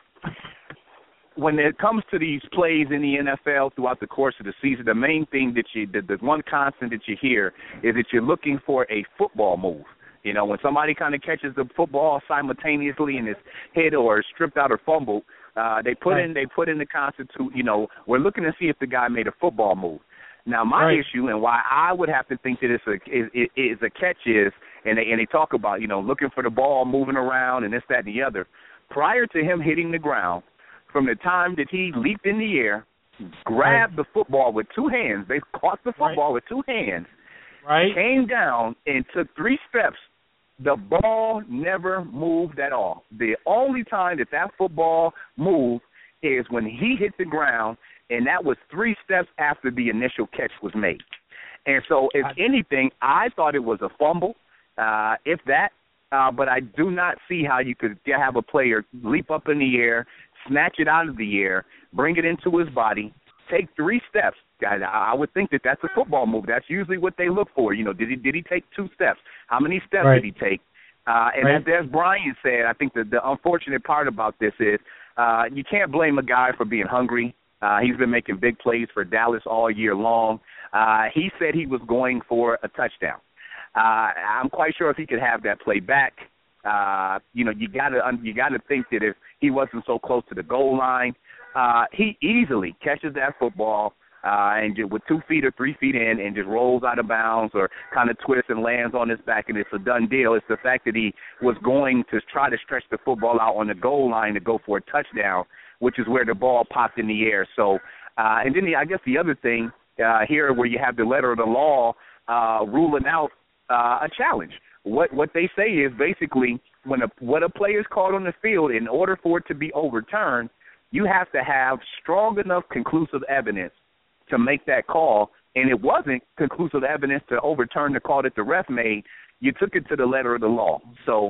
when it comes to these plays in the N F L throughout the course of the season, the main thing that you, the, the one constant that you hear is that you're looking for a football move. You know, when somebody kind of catches the football simultaneously and is hit or stripped out or fumbled, uh, they put right. in they put in the constitute. You know, we're looking to see if the guy made a football move. Now, my right. issue and why I would have to think that it's a is, is a catch is, and they and they talk about, you know, looking for the ball moving around and this, that, and the other. Prior to him hitting the ground, from the time that he leaped in the air, grabbed right. the football with two hands, they caught the football right. with two hands, right. came down and took three steps. The ball never moved at all. The only time that that football moved is when he hit the ground, and that was three steps after the initial catch was made. And so, if anything, I thought it was a fumble, uh, if that, uh, but I do not see how you could have a player leap up in the air, snatch it out of the air, bring it into his body, take three steps. I, I would think that that's a football move. That's usually what they look for. You know, did he did he take two steps? How many steps right. did he take? Uh, and right. as, as Brian said, I think the, the unfortunate part about this is uh, you can't blame a guy for being hungry. Uh, he's been making big plays for Dallas all year long. Uh, he said he was going for a touchdown. Uh, I'm quite sure if he could have that play back. Uh, you know, you gotta you gotta think that if he wasn't so close to the goal line, uh, he easily catches that football uh, and just, with two feet or three feet in, and just rolls out of bounds or kind of twists and lands on his back, and it's a done deal. It's the fact that he was going to try to stretch the football out on the goal line to go for a touchdown, which is where the ball popped in the air. So, uh, and then the, I guess the other thing uh, here where you have the letter of the law uh, ruling out uh, a challenge. What what they say is basically when a, what a player is called on the field, in order for it to be overturned, you have to have strong enough conclusive evidence to make that call, and it wasn't conclusive evidence to overturn the call that the ref made. You took it to the letter of the law. So,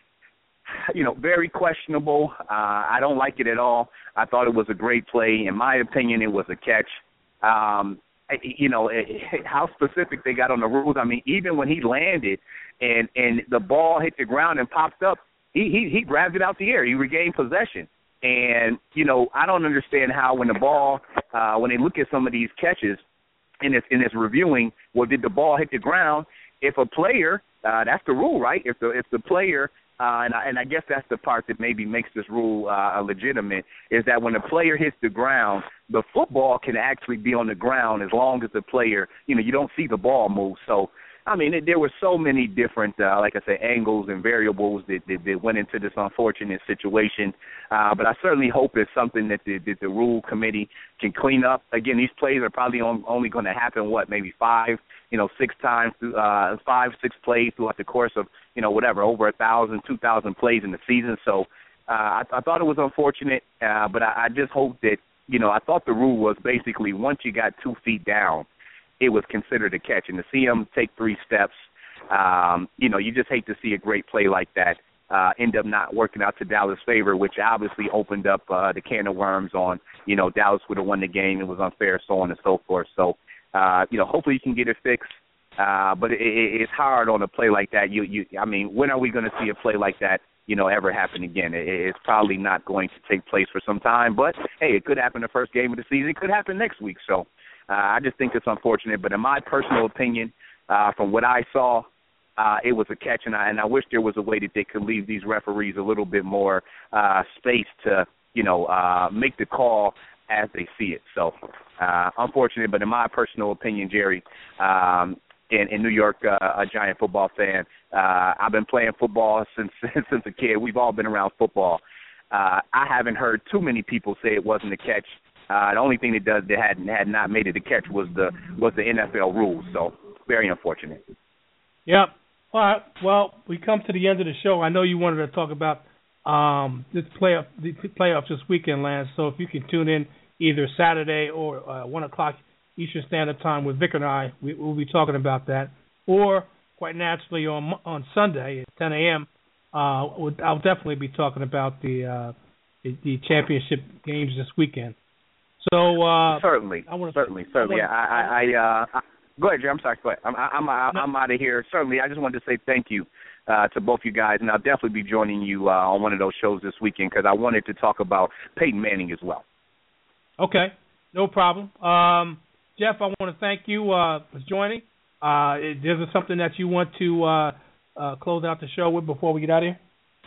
you know, very questionable. Uh, I don't like it at all. I thought it was a great play. In my opinion, it was a catch. Um, you know, how specific they got on the rules. I mean, even when he landed and, and the ball hit the ground and popped up, he, he, he grabbed it out the air. He regained possession. And, you know, I don't understand how when the ball, uh, when they look at some of these catches in this, in this reviewing, well, did the ball hit the ground? If a player, uh, that's the rule, right? If the, if the player, Uh, and, I, and I guess that's the part that maybe makes this rule uh, legitimate, is that when a player hits the ground, the football can actually be on the ground as long as the player, you know, you don't see the ball move. So, I mean, it, there were so many different, uh, like I said, angles and variables that, that, that went into this unfortunate situation. Uh, but I certainly hope it's something that the, that the rule committee can clean up. Again, these plays are probably on, only going to happen, what, maybe five, you know, six times, uh, five, six plays throughout the course of, you know, whatever, over a thousand, two thousand plays in the season. So uh, I, I thought it was unfortunate, uh, but I, I just hope that, you know, I thought the rule was basically once you got two feet down, it was considered a catch. And to see him take three steps, um, you know, you just hate to see a great play like that uh, end up not working out to Dallas' favor, which obviously opened up uh, the can of worms on, you know, Dallas would have won the game, it was unfair, so on and so forth. So, uh, you know, hopefully you can get it fixed. Uh, but it, it, it's hard on a play like that. You, you, I mean, when are we going to see a play like that, you know, ever happen again? It, it's probably not going to take place for some time. But, hey, it could happen the first game of the season. It could happen next week. So uh, I just think it's unfortunate. But in my personal opinion, uh, from what I saw, uh, it was a catch. And I, and I wish there was a way that they could leave these referees a little bit more uh, space to, you know, uh, make the call as they see it. So, uh, unfortunate, but in my personal opinion, Jerry, um, in, in New York, uh, a giant football fan, uh, I've been playing football since since a kid. We've all been around football. Uh, I haven't heard too many people say it wasn't a catch. Uh, the only thing that does that had had not made it a catch was the was the N F L rules. So very unfortunate. Yep. All right. Well, we come to the end of the show. I know you wanted to talk about um, this playoff the playoffs this weekend, Lance. So if you can tune in either Saturday or uh, one o'clock Eastern Standard Time with Vic and I, we, we'll be talking about that. Or quite naturally on on Sunday at ten a.m. Uh, I'll definitely be talking about the, uh, the the championship games this weekend. So uh, certainly, I wanna, certainly, certainly. I, I, I, uh, I go ahead, Jay. I'm sorry. Go ahead. I'm I'm I'm, I'm out of here. Certainly, I just wanted to say thank you uh, to both you guys, and I'll definitely be joining you uh, on one of those shows this weekend because I wanted to talk about Peyton Manning as well. Okay, no problem. Um, Jeff, I want to thank you uh, for joining. Uh, is there something that you want to uh, uh, close out the show with before we get out of here?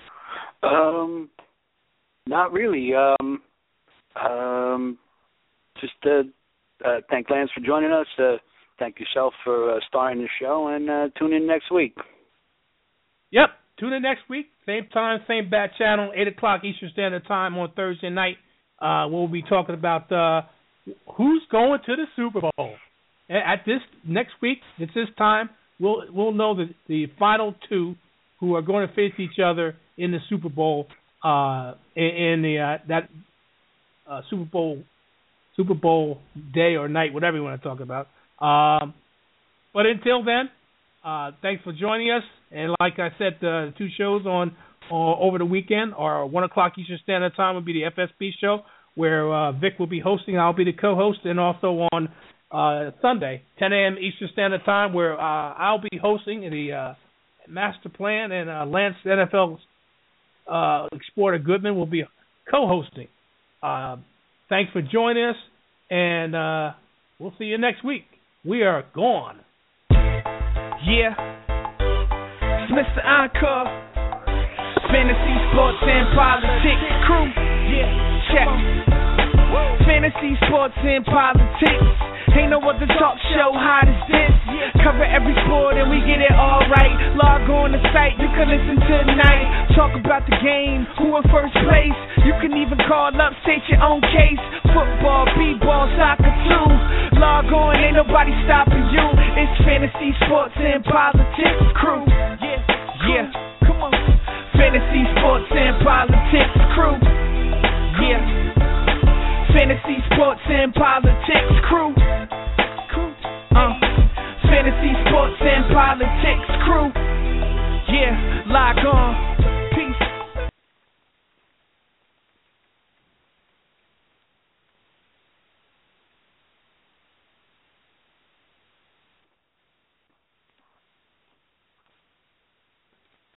Um, not really. Um, um, just uh, uh, thank Lance for joining us. Uh, thank yourself for uh, starting the show, and uh, tune in next week. Yep, tune in next week. Same time, same bat channel, eight o'clock Eastern Standard Time on Thursday night. Uh, we'll be talking about uh, who's going to the Super Bowl. At this next week, at this time, we'll we'll know the the final two who are going to face each other in the Super Bowl uh, in, in the uh, that uh, Super Bowl Super Bowl day or night, whatever you want to talk about. Um, but until then, uh, thanks for joining us. And like I said, the two shows on uh, over the weekend are one o'clock Eastern Standard Time will be the F S B show, where uh, Vic will be hosting. I'll be the co-host, and also on Uh, Sunday, ten a.m. Eastern Standard Time, where uh, I'll be hosting the uh, Master Plan, and uh, Lance, N F L uh, Exporter Goodman, will be co-hosting. Uh, thanks for joining us, and uh, we'll see you next week. We are gone. Yeah, it's Mister Encore, Fantasy, Sports, and Politics crew. Yeah, check. Fantasy, Sports, and Politics. Ain't no other talk show hot as this. Cover every sport and we get it all right. Log on the site, you can listen tonight. Talk about the game, who in first place. You can even call up, state your own case. Football, b-ball, soccer too. Log on, ain't nobody stopping you. It's Fantasy, Sports, and Politics crew. Yeah, yeah, come on. Fantasy, Sports, and